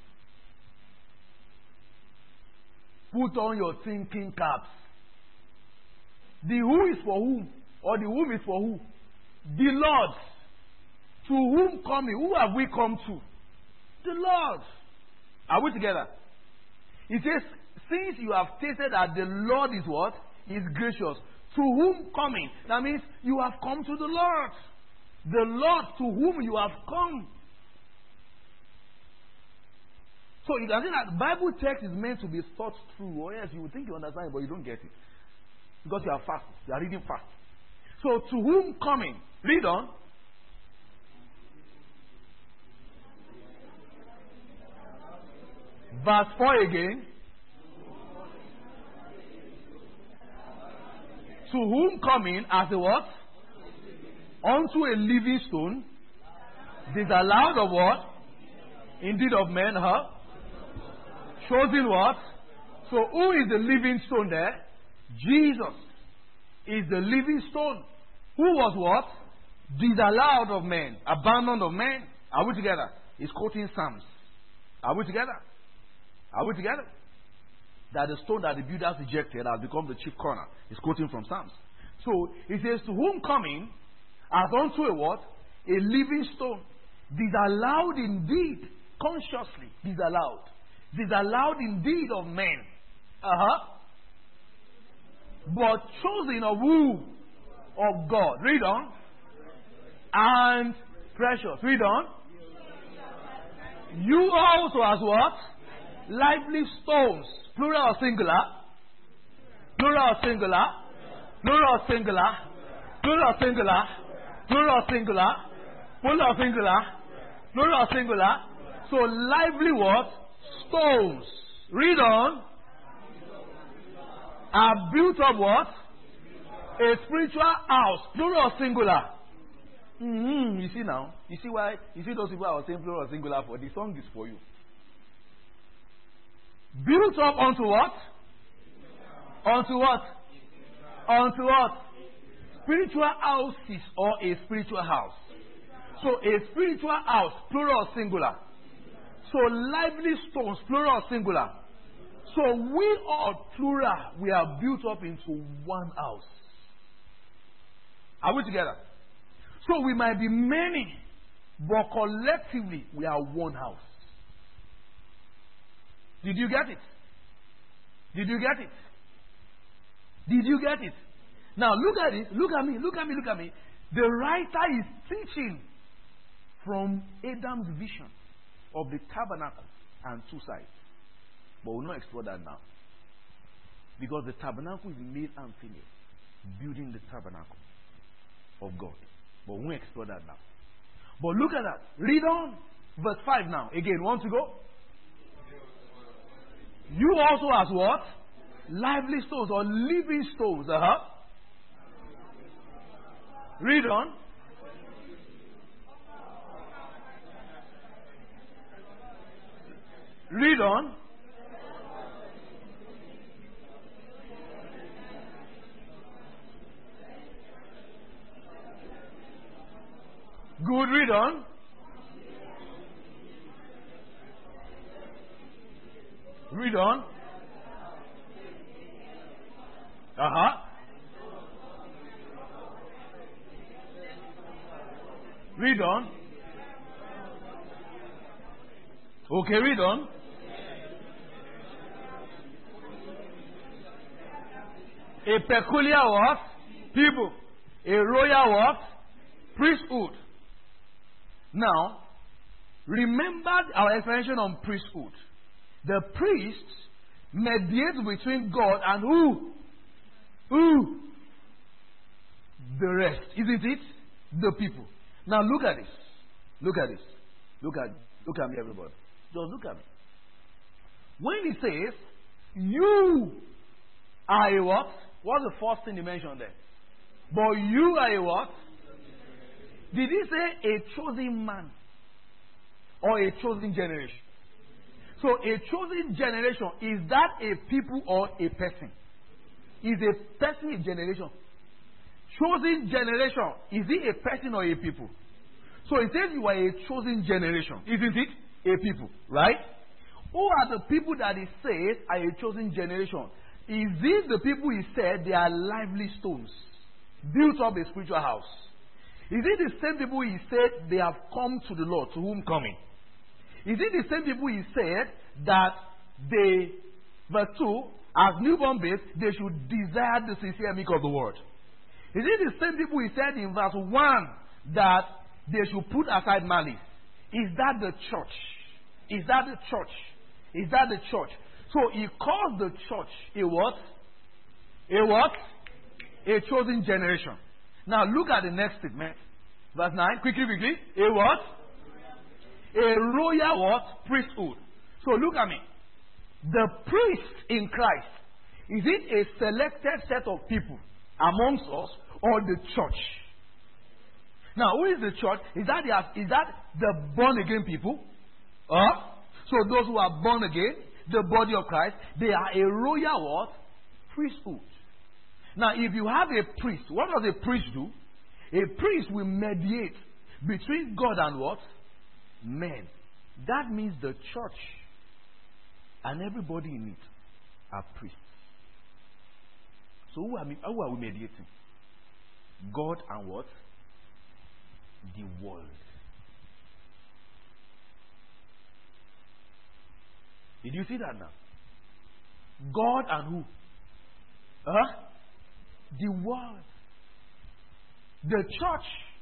Put on your thinking caps. The who is for whom? Or the whom is for who? The Lord. To whom coming? Who have we come to? The Lord. Are we together? It says, since you have tasted that the Lord is what? Is gracious. To whom coming? That means you have come to the Lord. The Lord to whom you have come. So you can see that the Bible text is meant to be thought through. Or yes, you would think you understand it, but you don't get it. Because you are fast. You are reading fast. So to whom coming? Read on. Verse four again. To whom coming as a what? Unto a living stone. Disallowed of what? Indeed of men, huh? Chosen what? So who is the living stone there? Jesus is the living stone. Who was what? Disallowed of men. Abandoned of men. Are we together? He's quoting Psalms. Are we together? Are we together? That the stone that the builders rejected has become the chief corner. He's quoting from Psalms. So he says, to whom coming as unto a what? A living stone. Disallowed indeed. Consciously disallowed. Disallowed indeed of men. Uh-huh. But chosen of who? Of God. Read on. And precious. Read on. You also as what? Lively stones. Plural or singular? Plural or singular? Plural or singular? Plural or singular? Plural or singular? Plural or singular? Plural or singular? So lively what? Stones. Read on. Are built of what? A spiritual house. Plural or singular? Mm-hmm. You see now? You see why? You see those people I was saying plural or singular for? The song is for you. Built up onto what? Onto what? Onto what? Spiritual houses or a spiritual house. So a spiritual house, plural or singular. So lively stones, plural or singular. So we are plural. We are built up into one house. Are we together? So we might be many, but collectively we are one house. Did you get it? Did you get it? Did you get it? Now look at it. Look at me. Look at me. Look at me. The writer is teaching from Adam's vision of the tabernacle and two sides. But we'll not explore that now. Because the tabernacle is male and female. Building the tabernacle of God. But we won't explore that now. But look at that. Read on. Verse five now. Again, want to go? You also as what? Lively stones or living stones. Uh-huh. Read on. Read on. Good, read on. Read on. Uh-huh. Read on. Okay, read on. A peculiar what? People. A royal what? Priesthood. Now, remember our explanation on priesthood. The priest mediates between God and who? Who? the rest. Isn't it? The people. Now look at this. Look at this. Look at look at me, everybody. Just look at me. When he says, you are a what? What's the first thing he mentioned there? But you are a what? Did he say a chosen man? Or a chosen generation? So a chosen generation, is that a people or a person? Is a person a generation? Chosen generation, is it a person or a people? So it says you are a chosen generation, isn't it? A people, right? Who are the people that he says are a chosen generation? Is it the people he said they are lively stones, built up a spiritual house? Is it the same people he said they have come to the Lord, to whom coming? Is it the same people he said that they, verse two, as newborn babes, they should desire the sincere milk of the word? Is it the same people he said in verse one that they should put aside malice? Is that the church? Is that the church? Is that the church? So he calls the church a what? A what? A chosen generation. Now look at the next statement. Verse nine. Quickly, quickly. A what? A royal what? Priesthood. So look at me. The priest in Christ, is it a selected set of people amongst us or the church? Now, who is the church? Is that the, is that the born again people? Uh, so those who are born again, the body of Christ, they are a royal what? Priesthood. Now, if you have a priest, what does a priest do? A priest will mediate between God and what? Men. That means the church and everybody in it are priests. So who are, we, who are we mediating? God and what? The world. Did you see that now? God and who? Huh? The world. The church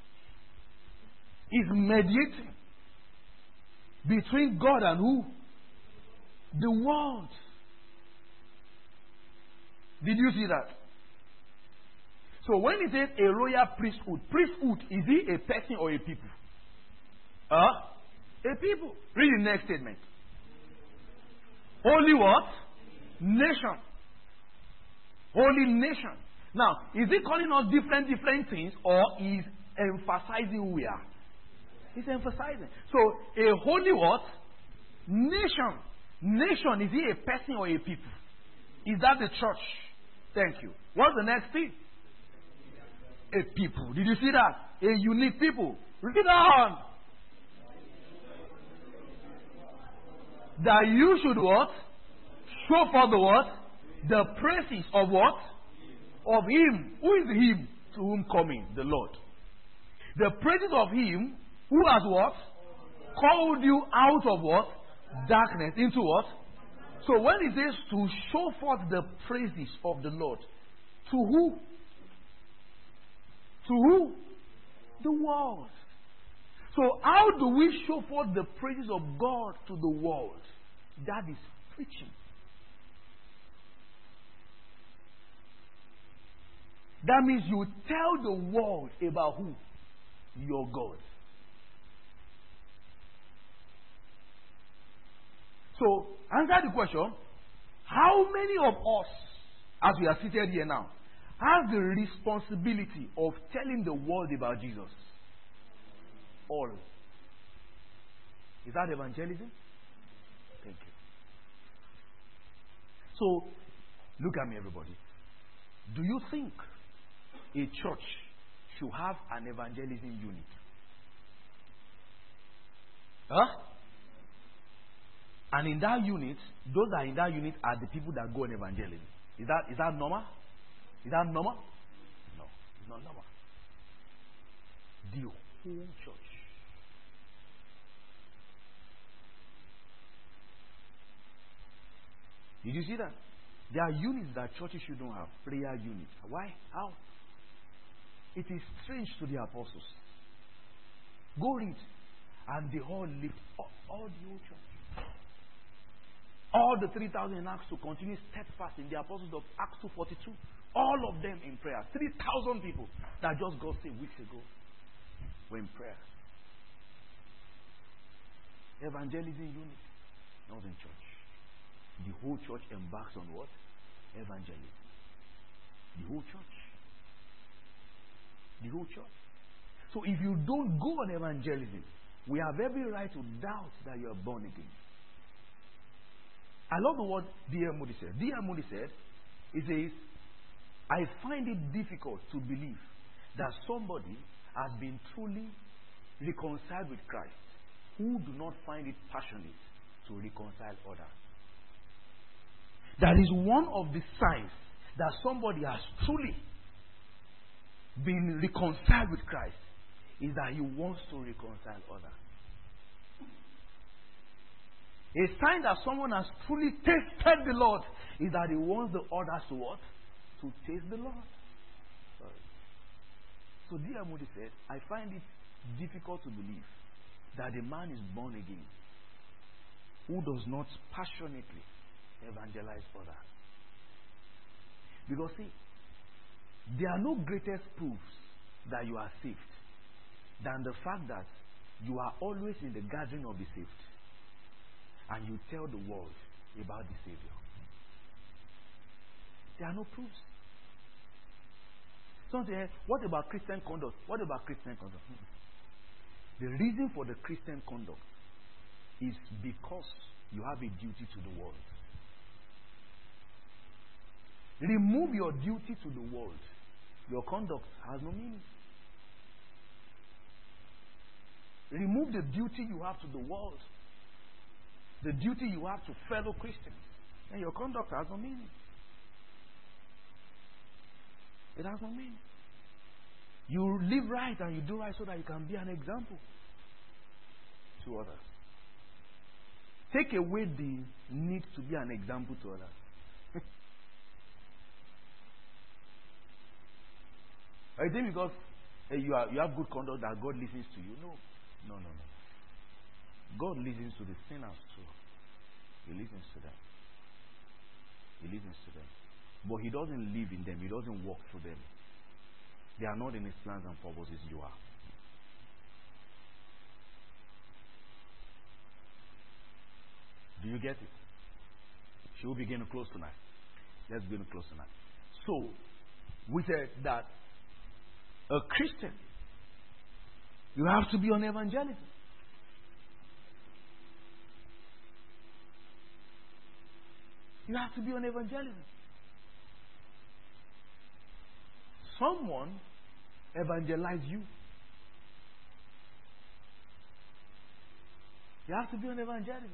is mediating between God and who? The world. Did you see that? So when it says a royal priesthood, priesthood, is it a person or a people? Huh? A people. Read the next statement. Holy what? Nation. Holy nation. Now, is he calling us different, different things, or is emphasizing who we are? He's emphasizing. So, a holy what? Nation. Nation, is he a person or a people? Is that the church? Thank you. What's the next thing? A people. Did you see that? A unique people. Read on. That you should what? Show for the what? The praises of what? Of him. Who is him? To whom coming? The Lord. The praises of him who has what? Called you out of what? Darkness into what? So when it says to show forth the praises of the Lord, to who? To who? The world. So how do we show forth the praises of God to the world? That is preaching. That means you tell the world about who? Your God. So, answer the question, how many of us, as we are seated here now, have the responsibility of telling the world about Jesus? All. Is that evangelism? Thank you. So, look at me, everybody. Do you think a church should have an evangelism unit? Huh? And in that unit, those that are in that unit are the people that go on evangelism. Is that is that normal? Is that normal? No, it's not normal. The whole church. Did you see that? There are units that churches shouldn't have. Prayer units. Why? How? It is strange to the apostles. Go read. And they all lived all, all the whole church. All the three thousand in Acts two continue steadfast in the apostles of Acts two forty-two. All of them in prayer. three thousand people that just got saved weeks ago were in prayer. Evangelism unit, not in church. The whole church embarks on what? Evangelism. The whole church. The whole church. So if you don't go on evangelism, we have every right to doubt that you are born again. I love the word D L Moody said. D L Moody said, he says, I find it difficult to believe that somebody has been truly reconciled with Christ who do not find it passionate to reconcile others. That is one of the signs that somebody has truly been reconciled with Christ, is that he wants to reconcile others. A sign that someone has truly tasted the Lord is that he wants the others to what? To taste the Lord. Sorry. So D L Moody said, I find it difficult to believe that a man is born again who does not passionately evangelize others. Because see, there are no greatest proofs that you are saved than the fact that you are always in the gathering of the saved and you tell the world about the Savior. There are no proofs. Some say, what about Christian conduct? What about Christian conduct? The reason for the Christian conduct is because you have a duty to the world. Remove your duty to the world, your conduct has no meaning. Remove the duty you have to the world, the duty you have to fellow Christians, and your conduct has no meaning. It has no meaning. You live right and you do right so that you can be an example to others. Take away the need to be an example to others. I think because uh, you, are, you have good conduct that God listens to you. No. No, no, no. God listens to the sinners too. He listens to them. He listens to them. But He doesn't live in them. He doesn't walk through them. They are not in His plans and purposes. You are. Do you get it? Should we begin to close tonight? Let's begin to close tonight. So, we said that a Christian, you have to be on evangelism. You have to be on evangelism. Someone evangelize you. You have to be on evangelism.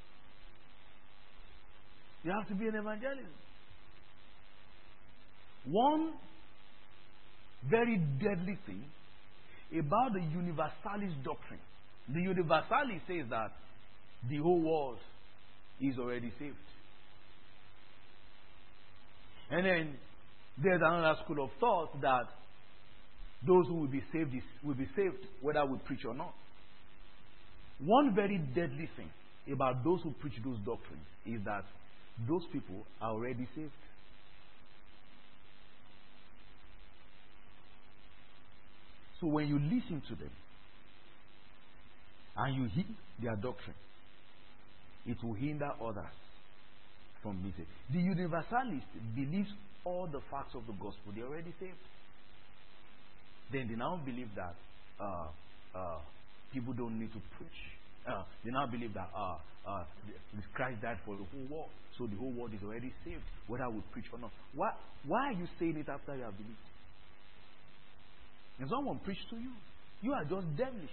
You have to be an evangelism. One very deadly thing about the universalist doctrine. The universalist says that the whole world is already saved. And then there's another school of thought that those who will be saved is, will be saved whether we preach or not. One very deadly thing about those who preach those doctrines is that those people are already saved. So when you listen to them and you hear their doctrine, it will hinder others from being saved. The universalist believes all the facts of the gospel. They are already saved. Then they now believe that uh, uh, people don't need to preach. Uh, they now believe that uh, uh, Christ died for the whole world, so the whole world is already saved, whether we preach or not. Why, why are you saying it after you have believed? And someone preached to you, you are just devilish.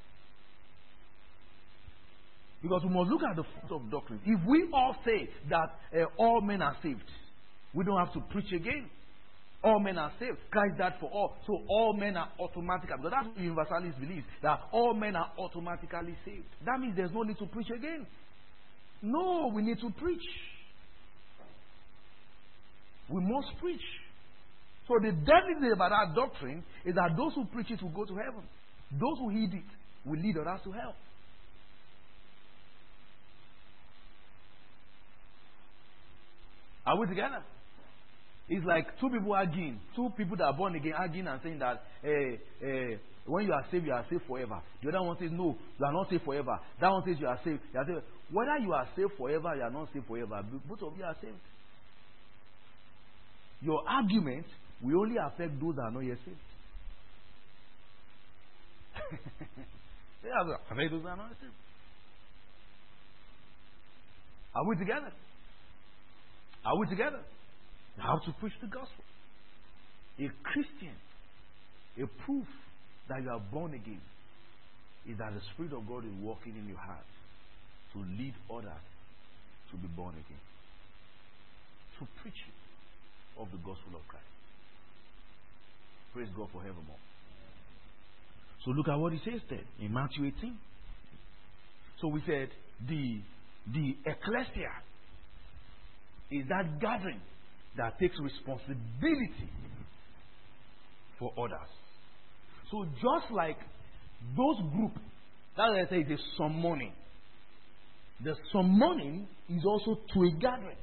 Because we must look at the fruit of doctrine. If we all say that uh, all men are saved, we don't have to preach again. All men are saved. Christ died for all. So all men are automatically. Because that's what universalists believe. That all men are automatically saved. That means there's no need to preach again. No, we need to preach. We must preach. So the deadly thing about that doctrine is that those who preach it will go to heaven. Those who heed it will lead others to hell. Are we together? It's like two people arguing, two people that are born again arguing and saying that eh, eh, when you are saved, you are saved forever. The other one says, no, you are not saved forever. That one says you are saved. You are saved. Whether you are saved forever, you are not saved forever, both of you are saved. Your argument will only affect those that are not yet saved. They are affect those that are not yet saved. Are we together? Are we together? You have to preach the gospel. A Christian, a proof that you are born again, is that the Spirit of God is working in your heart to lead others to be born again. To preach of the gospel of Christ. Praise God forevermore. So look at what he says there in Matthew eighteen. So we said the the ecclesia is that gathering that takes responsibility for others. So just like those groups, that's why I say it is summoning. The summoning is also to a gathering.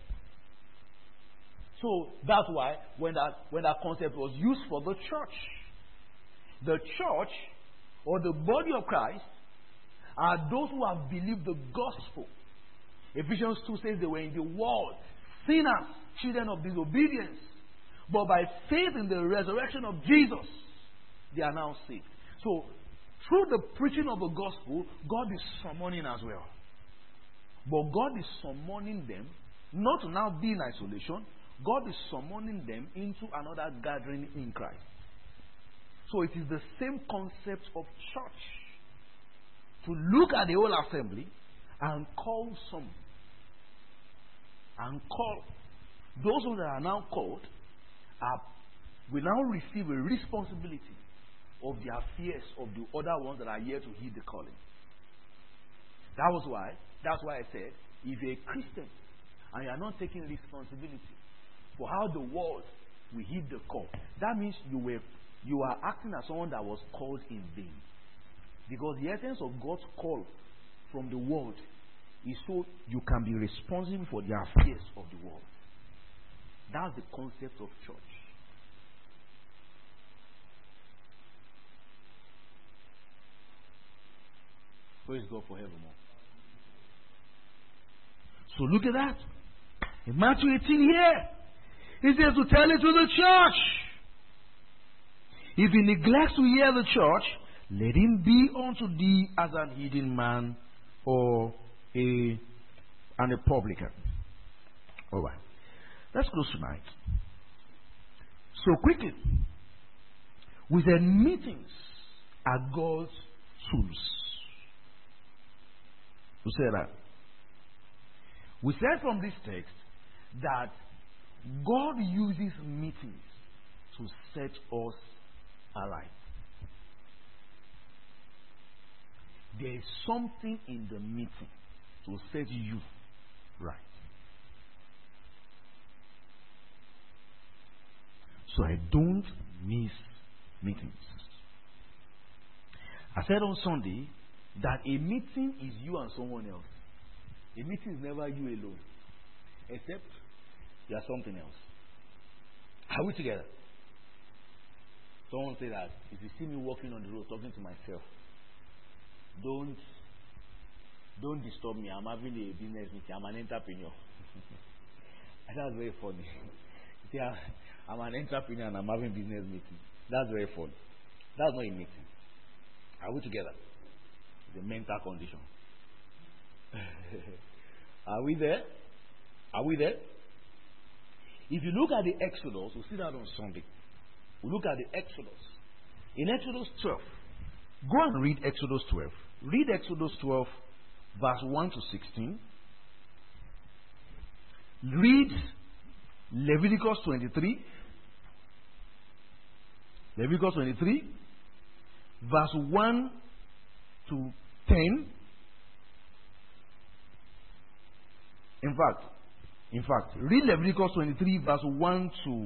So that's why when that when that concept was used for the church, the church or the body of Christ are those who have believed the gospel. Ephesians two says they were in the world, sinners, children of disobedience. But by faith in the resurrection of Jesus, they are now saved. So, through the preaching of the gospel, God is summoning as well. But God is summoning them not to now be in isolation. God is summoning them into another gathering in Christ. So, it is the same concept of church. To look at the whole assembly and call some. And call those who are now called are, will now receive a responsibility of the affairs of the other ones that are here to heed the calling. That was why, that's why I said, if you're a Christian and you are not taking responsibility for how the world will heed the call, that means you were you are acting as someone that was called in vain. Because the essence of God's call from the world is so you can be responsible for the affairs of the world. That's the concept of church. Praise God forevermore. So look at that. In Matthew eighteen here, he says to tell it to the church. If he neglects to hear the church, let him be unto thee as an hidden man or a and a publican. All right. Let's close tonight. So quickly, we said meetings are God's tools. We said that. We said from this text that God uses meetings to set us alight. There is something in the meeting to set you right. So I don't miss meetings. I said on Sunday that a meeting is you and someone else. A meeting is never you alone. Except you are something else. Are we together? Someone say that if you see me walking on the road talking to myself, don't don't disturb me. I'm having a business meeting. I'm an entrepreneur. That's very funny. See, I'm an entrepreneur and I'm having business meeting. That's very funny. That's not a meeting. Are we together? It's a mental condition. Are we there? Are we there? If you look at the Exodus, we'll see that on Sunday. We look at the Exodus. In Exodus twelve, go and read Exodus twelve. Read Exodus twelve, verse one to sixteen. Read Leviticus twenty-three. Leviticus twenty-three, verse one to ten. In fact, in fact, read Leviticus twenty-three, verse one to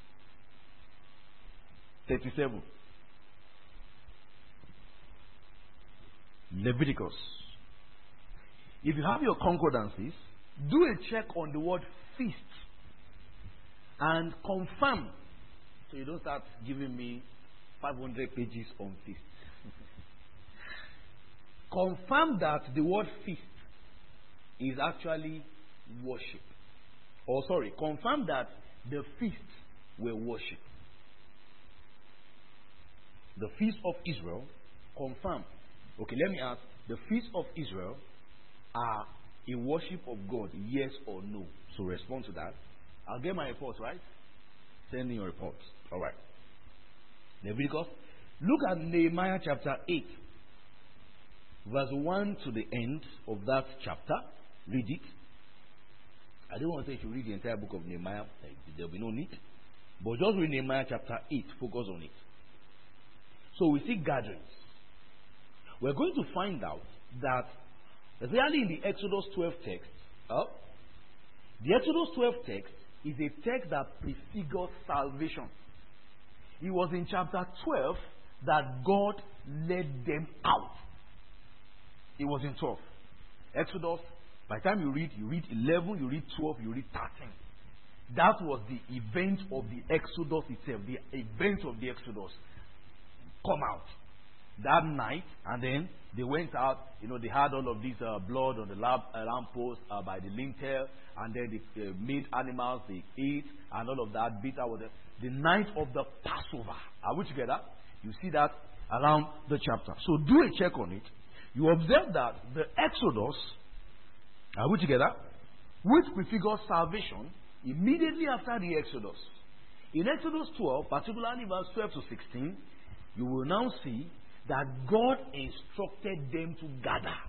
thirty-seven. Leviticus. If you have your concordances, do a check on the word feast and confirm. So you don't start giving me five hundred pages on feast. Confirm that the word feast is actually worship. Or sorry, confirm that the feasts were worship. The feast of Israel, confirm. Okay, let me ask, the feast of Israel are a worship of God, yes or no? So respond to that. I'll get my report, right? Send me your report. All right. Leviticus. Look at Nehemiah chapter eight, verse one to the end of that chapter. Read it. I don't want to say you should read the entire book of Nehemiah. There will be no need. But just read Nehemiah chapter eight. Focus on it. So we see gatherings. We're going to find out that, especially in the Exodus twelve text, uh, the Exodus twelve text is a text that prefigures salvation. It was in chapter twelve that God led them out. It was in twelve. Exodus, by the time you read, you read eleven, you read twelve, you read thirteen. That was the event of the Exodus itself, the event of the Exodus. Come out that night, and then they went out. You know, they had all of this uh, blood on the lamp, uh, lamppost uh, by the lintel, and then they uh, made animals, they ate, and all of that. Bitter was the, the night of the Passover. Are we together? You see that around the chapter. So do a check on it. You observe that the Exodus, are we together, which prefigures salvation, immediately after the Exodus. In Exodus twelve, particularly verse twelve to sixteen, you will now see that God instructed them to gather.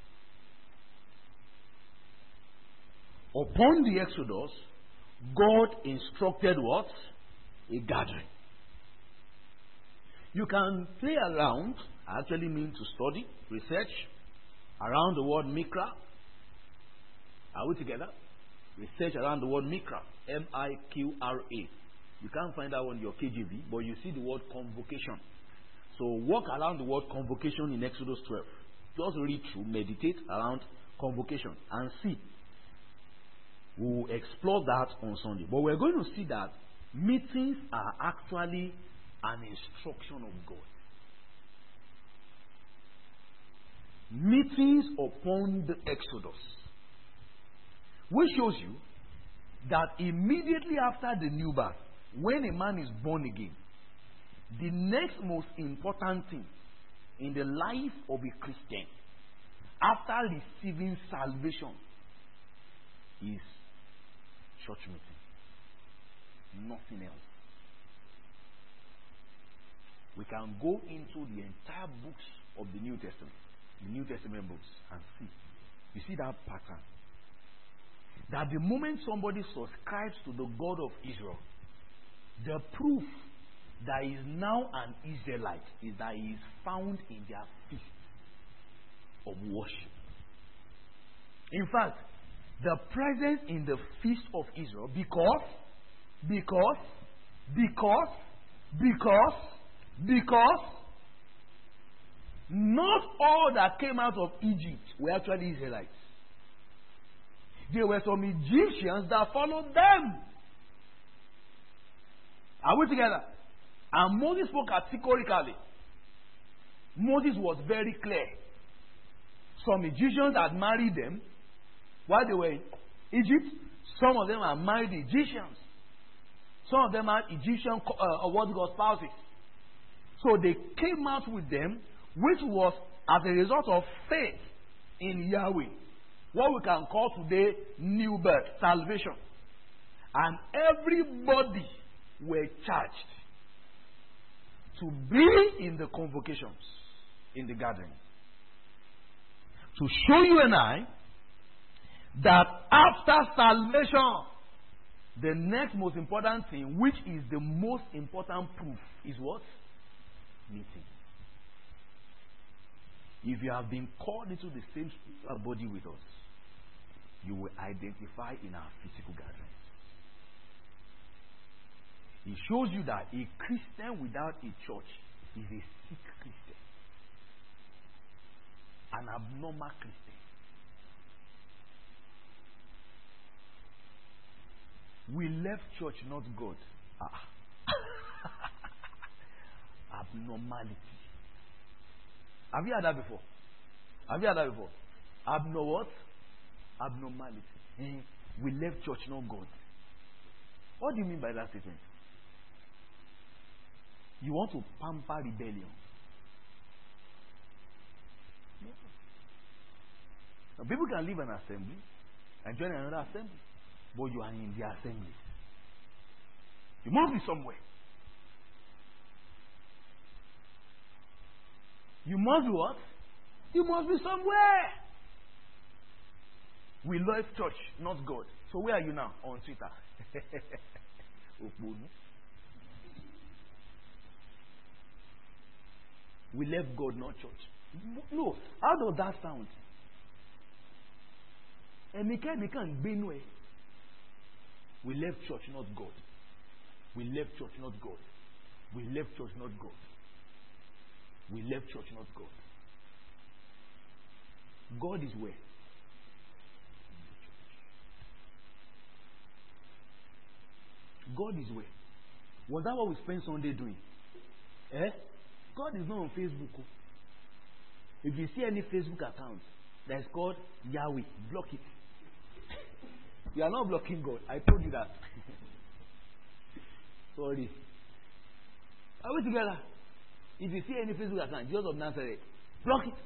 Upon the Exodus, God instructed what? A gathering. You can play around, I actually mean to study, research, around the word Mikra. Are we together? Research around the word Mikra. M I Q R A. You can't find that one in your K J V, but you see the word convocation. So walk around the word convocation in Exodus twelve. Just read through, meditate around convocation and see. We'll explore that on Sunday. But we're going to see that meetings are actually an instruction of God. Meetings upon the Exodus. Which shows you that immediately after the new birth, when a man is born again, the next most important thing in the life of a Christian after receiving salvation is church meeting. Nothing else. We can go into the entire books of the New Testament, the New Testament books, and see. You see that pattern. That the moment somebody subscribes to the God of Israel, the proof that he is now an Israelite is that he is found in their feast of worship. In fact, the presence in the feast of Israel, because, because, because, because, because, not all that came out of Egypt were actually Israelites. There were some Egyptians that followed them. Are we together? And Moses spoke categorically. Moses was very clear. Some Egyptians had married them while they were in Egypt. Some of them had married Egyptians. Some of them had Egyptian uh, what God spouses. So they came out with them, which was as a result of faith in Yahweh. What we can call today new birth, salvation. And everybody were charged to be in the convocations, in the gathering. To show you and I that after salvation, the next most important thing, which is the most important proof, is what? Meeting. If you have been called into the same spiritual body with us, you will identify in our physical gatherings. It shows you that a Christian without a church is a sick Christian, an abnormal Christian. We left church, not God. Ah. Abnormality. Have you heard that before? Have you heard that before? Abno what? Abnormality. Eh? We left church, not God. What do you mean by that statement? You want to pamper rebellion. No. Now, people can leave an assembly and join another assembly, but you are in the assembly. You must be somewhere. You must be what? You must be somewhere. We left church, not God. So where are you now? On Twitter. We left God, not church. No. How does that sound? We left church, not God. We left church, not God. We left church, not God. We left church, not God. God is where? God is where? Was that what we spent Sunday doing? Eh? God is not on Facebook. If you see any Facebook account that is called Yahweh, block it. You are not blocking God. I told you that. Sorry. Are we together? If you see any Facebook account, Jesus of Nazareth, block it.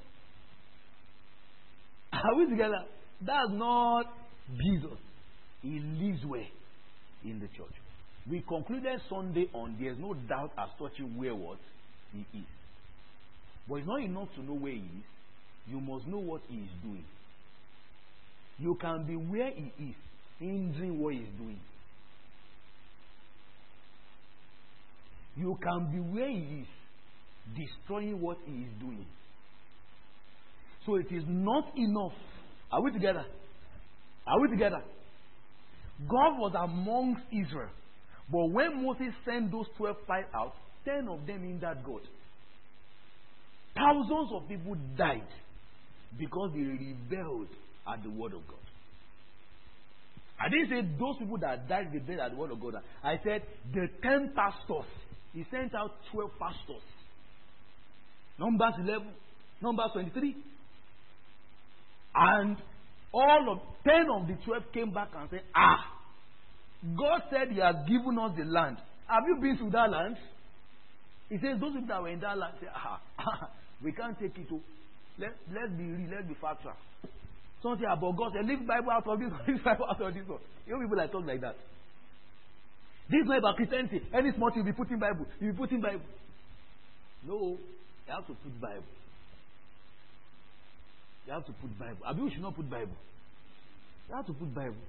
Are we together? That's not Jesus. He lives where? In the church. We concluded Sunday on there's no doubt as touching where what he is. But it's not enough to know where he is. You must know what he is doing. You can be where he is, hindering what he is doing. You can be where he is, destroying what he is doing. So it is not enough. Are we together? Are we together? God was amongst Israel. But when Moses sent those twelve spies out, ten of them hindered God. Thousands of people died because they rebelled at the word of God. I didn't say those people that died rebelled at the word of God. I said the ten pastors. He sent out twelve pastors. Numbers eleven, Numbers twenty-three. And all of ten of the twelve came back and said, ah, God said he has given us the land. Have you been to that land? He says those people that were in that land say, ah, we can't take it. Let, let's be real, let's be factual. Something about God said, leave Bible out of this one, leave Bible out of this one. You know people that talk like that. This is not about Christianity. Any small thing you be putting Bible. You be putting Bible. No, you have to put Bible. You have to put Bible. I mean, we should not put Bible. You have to put Bible.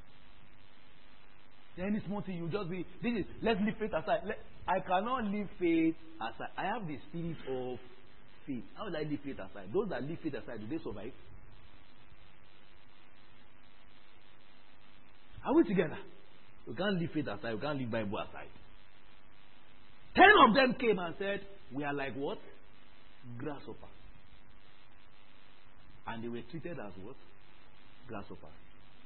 Any small thing you just be. This is let's leave faith aside. Let, I cannot leave faith aside. I have the spirit of faith. How will I leave faith aside? Those that leave faith aside, do they survive? Are we together? We can't leave faith aside. We can't leave Bible aside. Ten of them came and said, "We are like what? Grasshoppers." And they were treated as what? Grasshoppers.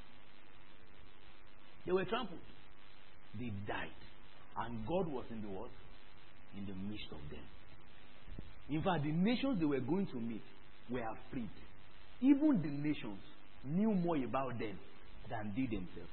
They were trampled. They died. And God was in the what? In the midst of them. In fact, the nations they were going to meet were afraid. Even the nations knew more about them than they themselves.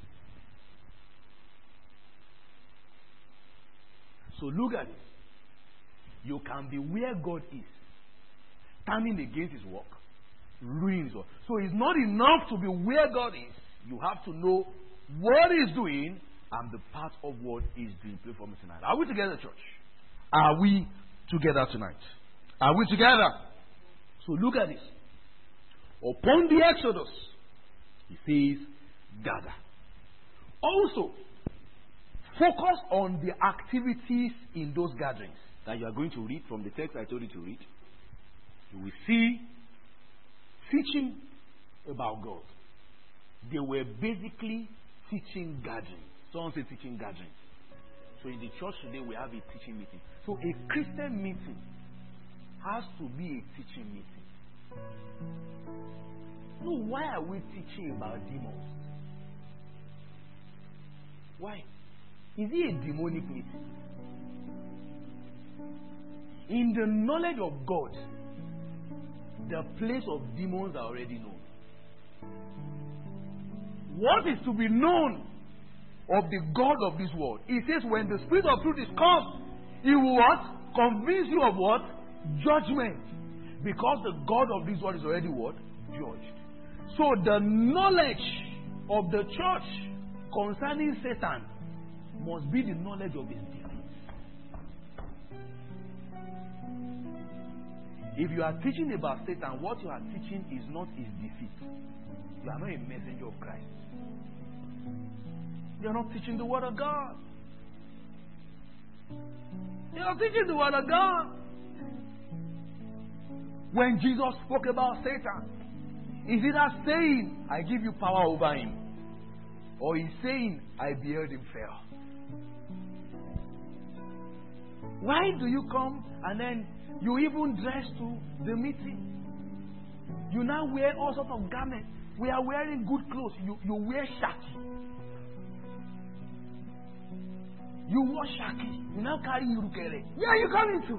So look at it. You can be where God is, standing against his work, ruining his work. So it's not enough to be where God is. You have to know what he's doing and the part of what he's doing. Pray for me tonight. Are we together, church? Are we together tonight? Are we together? So look at this. Upon the Exodus, he says, gather. Also, focus on the activities in those gatherings that you are going to read from the text I told you to read. You will see teaching about God. They were basically teaching gatherings. Someone say teaching gatherings. So in the church today we have a teaching meeting. So a Christian meeting has to be a teaching meeting. No, why are we teaching about demons? Why? Is he a demonic meeting? In the knowledge of God, the place of demons are already known. What is to be known of the God of this world? He says when the Spirit of truth is come, he will what? Convince you of what? Judgment. Because the God of this world is already what? Judged. So the knowledge of the church concerning Satan must be the knowledge of his defeat. If you are teaching about Satan, what you are teaching is not his defeat. You are not a messenger of Christ. You are not teaching the word of God. You are teaching the word of God. When Jesus spoke about Satan, is he not saying, I give you power over him? Or he's saying, I beheld him fail? Why do you come and then you even dress to the meeting? You now wear all sorts of garments. We are wearing good clothes. You, you wear shaki. You wear shaki. You now carry urukere. Where are you coming to?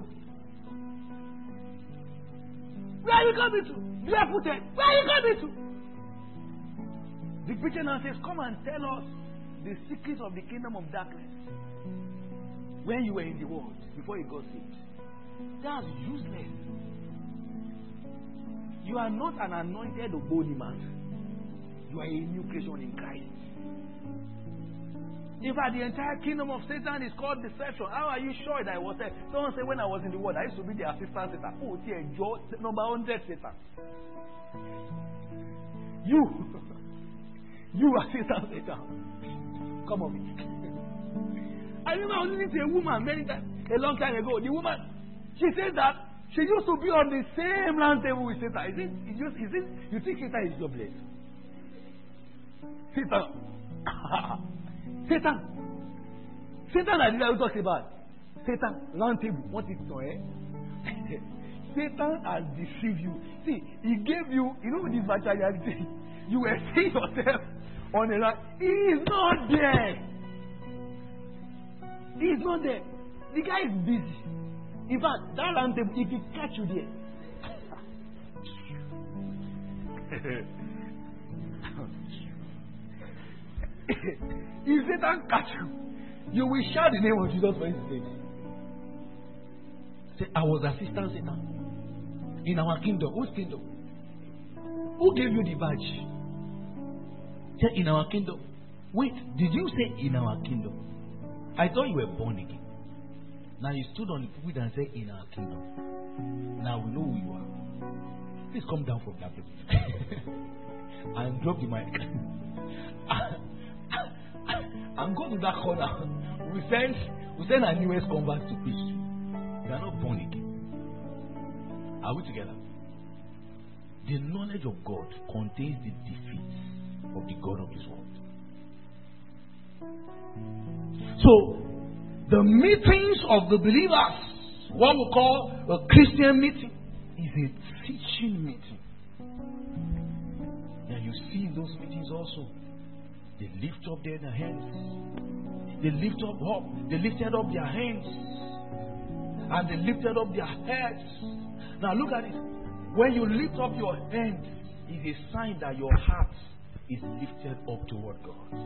Where are you coming to? Barefooted. Where are you coming to? The preacher now says, come and tell us the secrets of the kingdom of darkness. When you were in the world, before you got saved. That's useless. You are not an anointed or bony man. You are a new creation in Christ. In fact, the entire kingdom of Satan is called deception. How are you sure that I was there? Someone said when I was in the world, I used to be the assistant Satan. Oh, dear, Joe, number one hundred Satan. You, you assistant Satan. Come on. I remember I was listening to a woman many times, a long time ago. The woman, she said that she used to be on the same round table with Satan. Is it, is it, is it you think Satan is jobless? Satan. Satan. Satan that we talk about. Satan, round table. What is so, eh? Satan has deceived you. See, he gave you, you know this virtual reality. You were seeing yourself on a round. He is not there. He is not there. The guy is busy. In fact, that round table, if he catch you there. If Satan catch you, you will shout the name of Jesus for his face. Say, I was assistant Satan in our kingdom. Whose kingdom? Who gave you the badge? Say, in our kingdom. Wait, did you say in our kingdom? I thought you were born again. Now you stood on the pulpit and said, in our kingdom. Now we know who you are. Please come down from that pulpit and drop the mic. And go to that corner. We send we send our newest converts to preach. They are not born again. Are we together? The knowledge of God contains the defeat of the God of this world. So, the meetings of the believers, what we call a Christian meeting, is a teaching meeting. And you see in those meetings also, they lift up their hands. They lift up, up. They lifted up their hands. And they lifted up their heads. Now look at it. When you lift up your hands, it is a sign that your heart is lifted up toward God.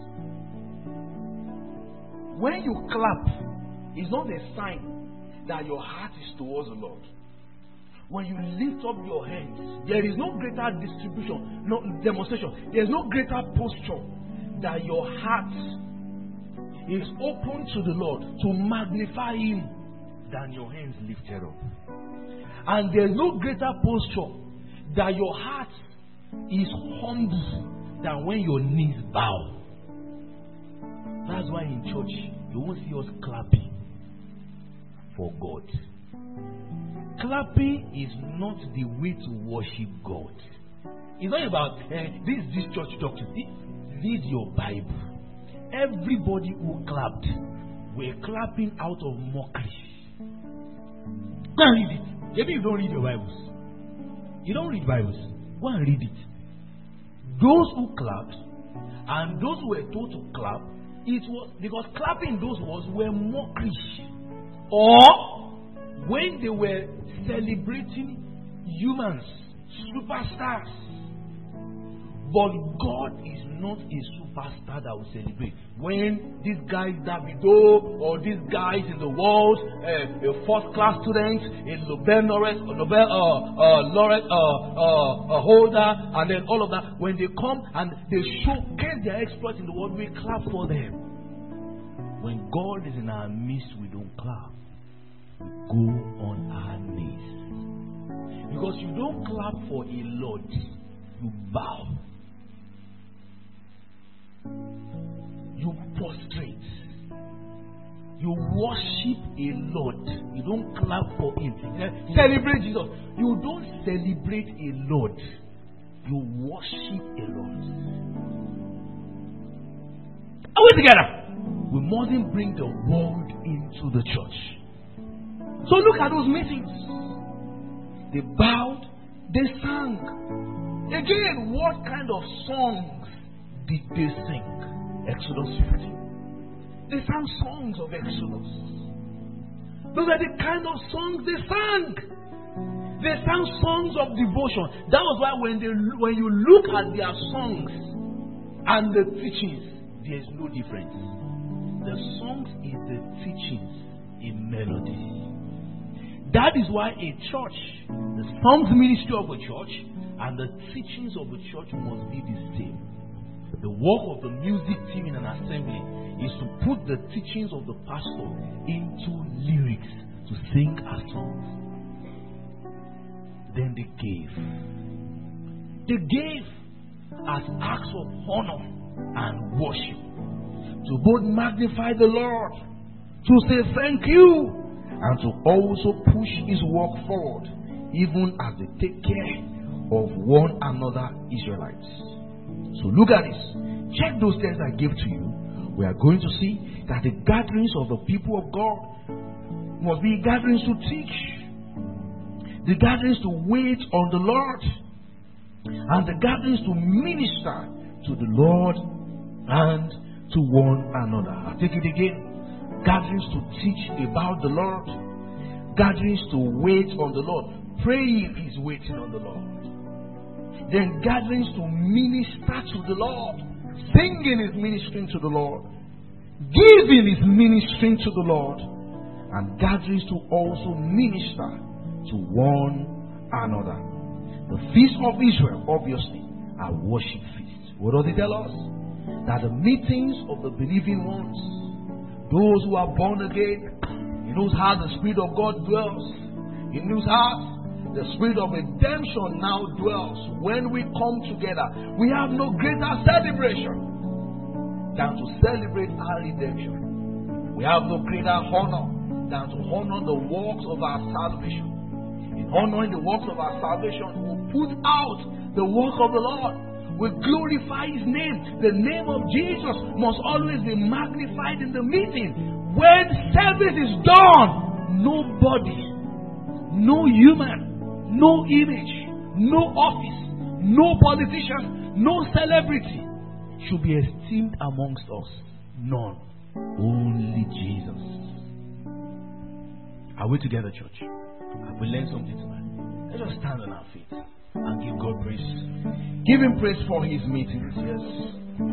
When you clap, it's not a sign that your heart is towards the Lord. When you lift up your hands, there is no greater distribution, no demonstration. There is no greater posture that your heart is open to the Lord to magnify Him than your hands lifted up. And there is no greater posture that your heart is humble than when your knees bow. That's why in church you won't see us clapping for God. Clapping is not the way to worship God. It's not about uh, this this church doctrine. Read your Bible. Everybody who clapped were clapping out of mockery. Go and read it. Maybe you don't read your Bibles. You don't read Bibles. Go and read it. Those who clapped and those who were told to clap it was because clapping those words were mockery. Or when they were celebrating humans, superstars. But God is not a superstar that will celebrate. When these guys Davido or these guys in the world, uh, a first class student, a Nobel laureate, Nobel uh, uh, laureate uh, uh, uh, holder, and then all of that, when they come and they showcase their exploits in the world, we clap for them. When God is in our midst, we don't clap. We go on our knees. Because you don't clap for a Lord, you bow. You prostrate. You worship a Lord. You don't clap for him. Celebrate Jesus. You don't celebrate a Lord. You worship a Lord. Are we together? We mustn't bring the world into the church. So look at those meetings. They bowed, they sang. Again, what kind of songs did they sing? Exodus fifteen. They sang songs of Exodus. Those are the kind of songs they sang. They sang songs of devotion. That was why when they when you look at their songs and the teachings, there is no difference. The songs is the teachings in melody. That is why a church, the songs ministry of a church and the teachings of a church must be the same. The work of the music team in an assembly is to put the teachings of the pastor into lyrics to sing a song. Then they gave. They gave as acts of honor and worship to both magnify the Lord, to say thank you, and to also push his work forward, even as they take care of one another Israelites. So look at this. Check those texts I gave to you. We are going to see that the gatherings of the people of God must be gatherings to teach, the gatherings to wait on the Lord, and the gatherings to minister to the Lord and to one another. I'll take it again. Gatherings to teach about the Lord, gatherings to wait on the Lord. Praying is waiting on the Lord. Then gatherings to minister to the Lord. Singing is ministering to the Lord. Giving is ministering to the Lord. And gatherings to also minister to one another. The feast of Israel, obviously, are worship feasts. What does it tell us? That the meetings of the believing ones, those who are born again, in whose heart the Spirit of God dwells, in whose heart the Spirit of redemption now dwells. When we come together, we have no greater celebration than to celebrate our redemption. We have no greater honor than to honor the works of our salvation. In honoring the works of our salvation, we put out the work of the Lord. We glorify his name. The name of Jesus must always be magnified in the meeting. When service is done, nobody, no human, no image, no office, no politician, no celebrity should be esteemed amongst us. None. Only Jesus. Are we together, church? Have we learned something tonight? Let us stand on our feet and give God praise. Give him praise for his meetings, yes.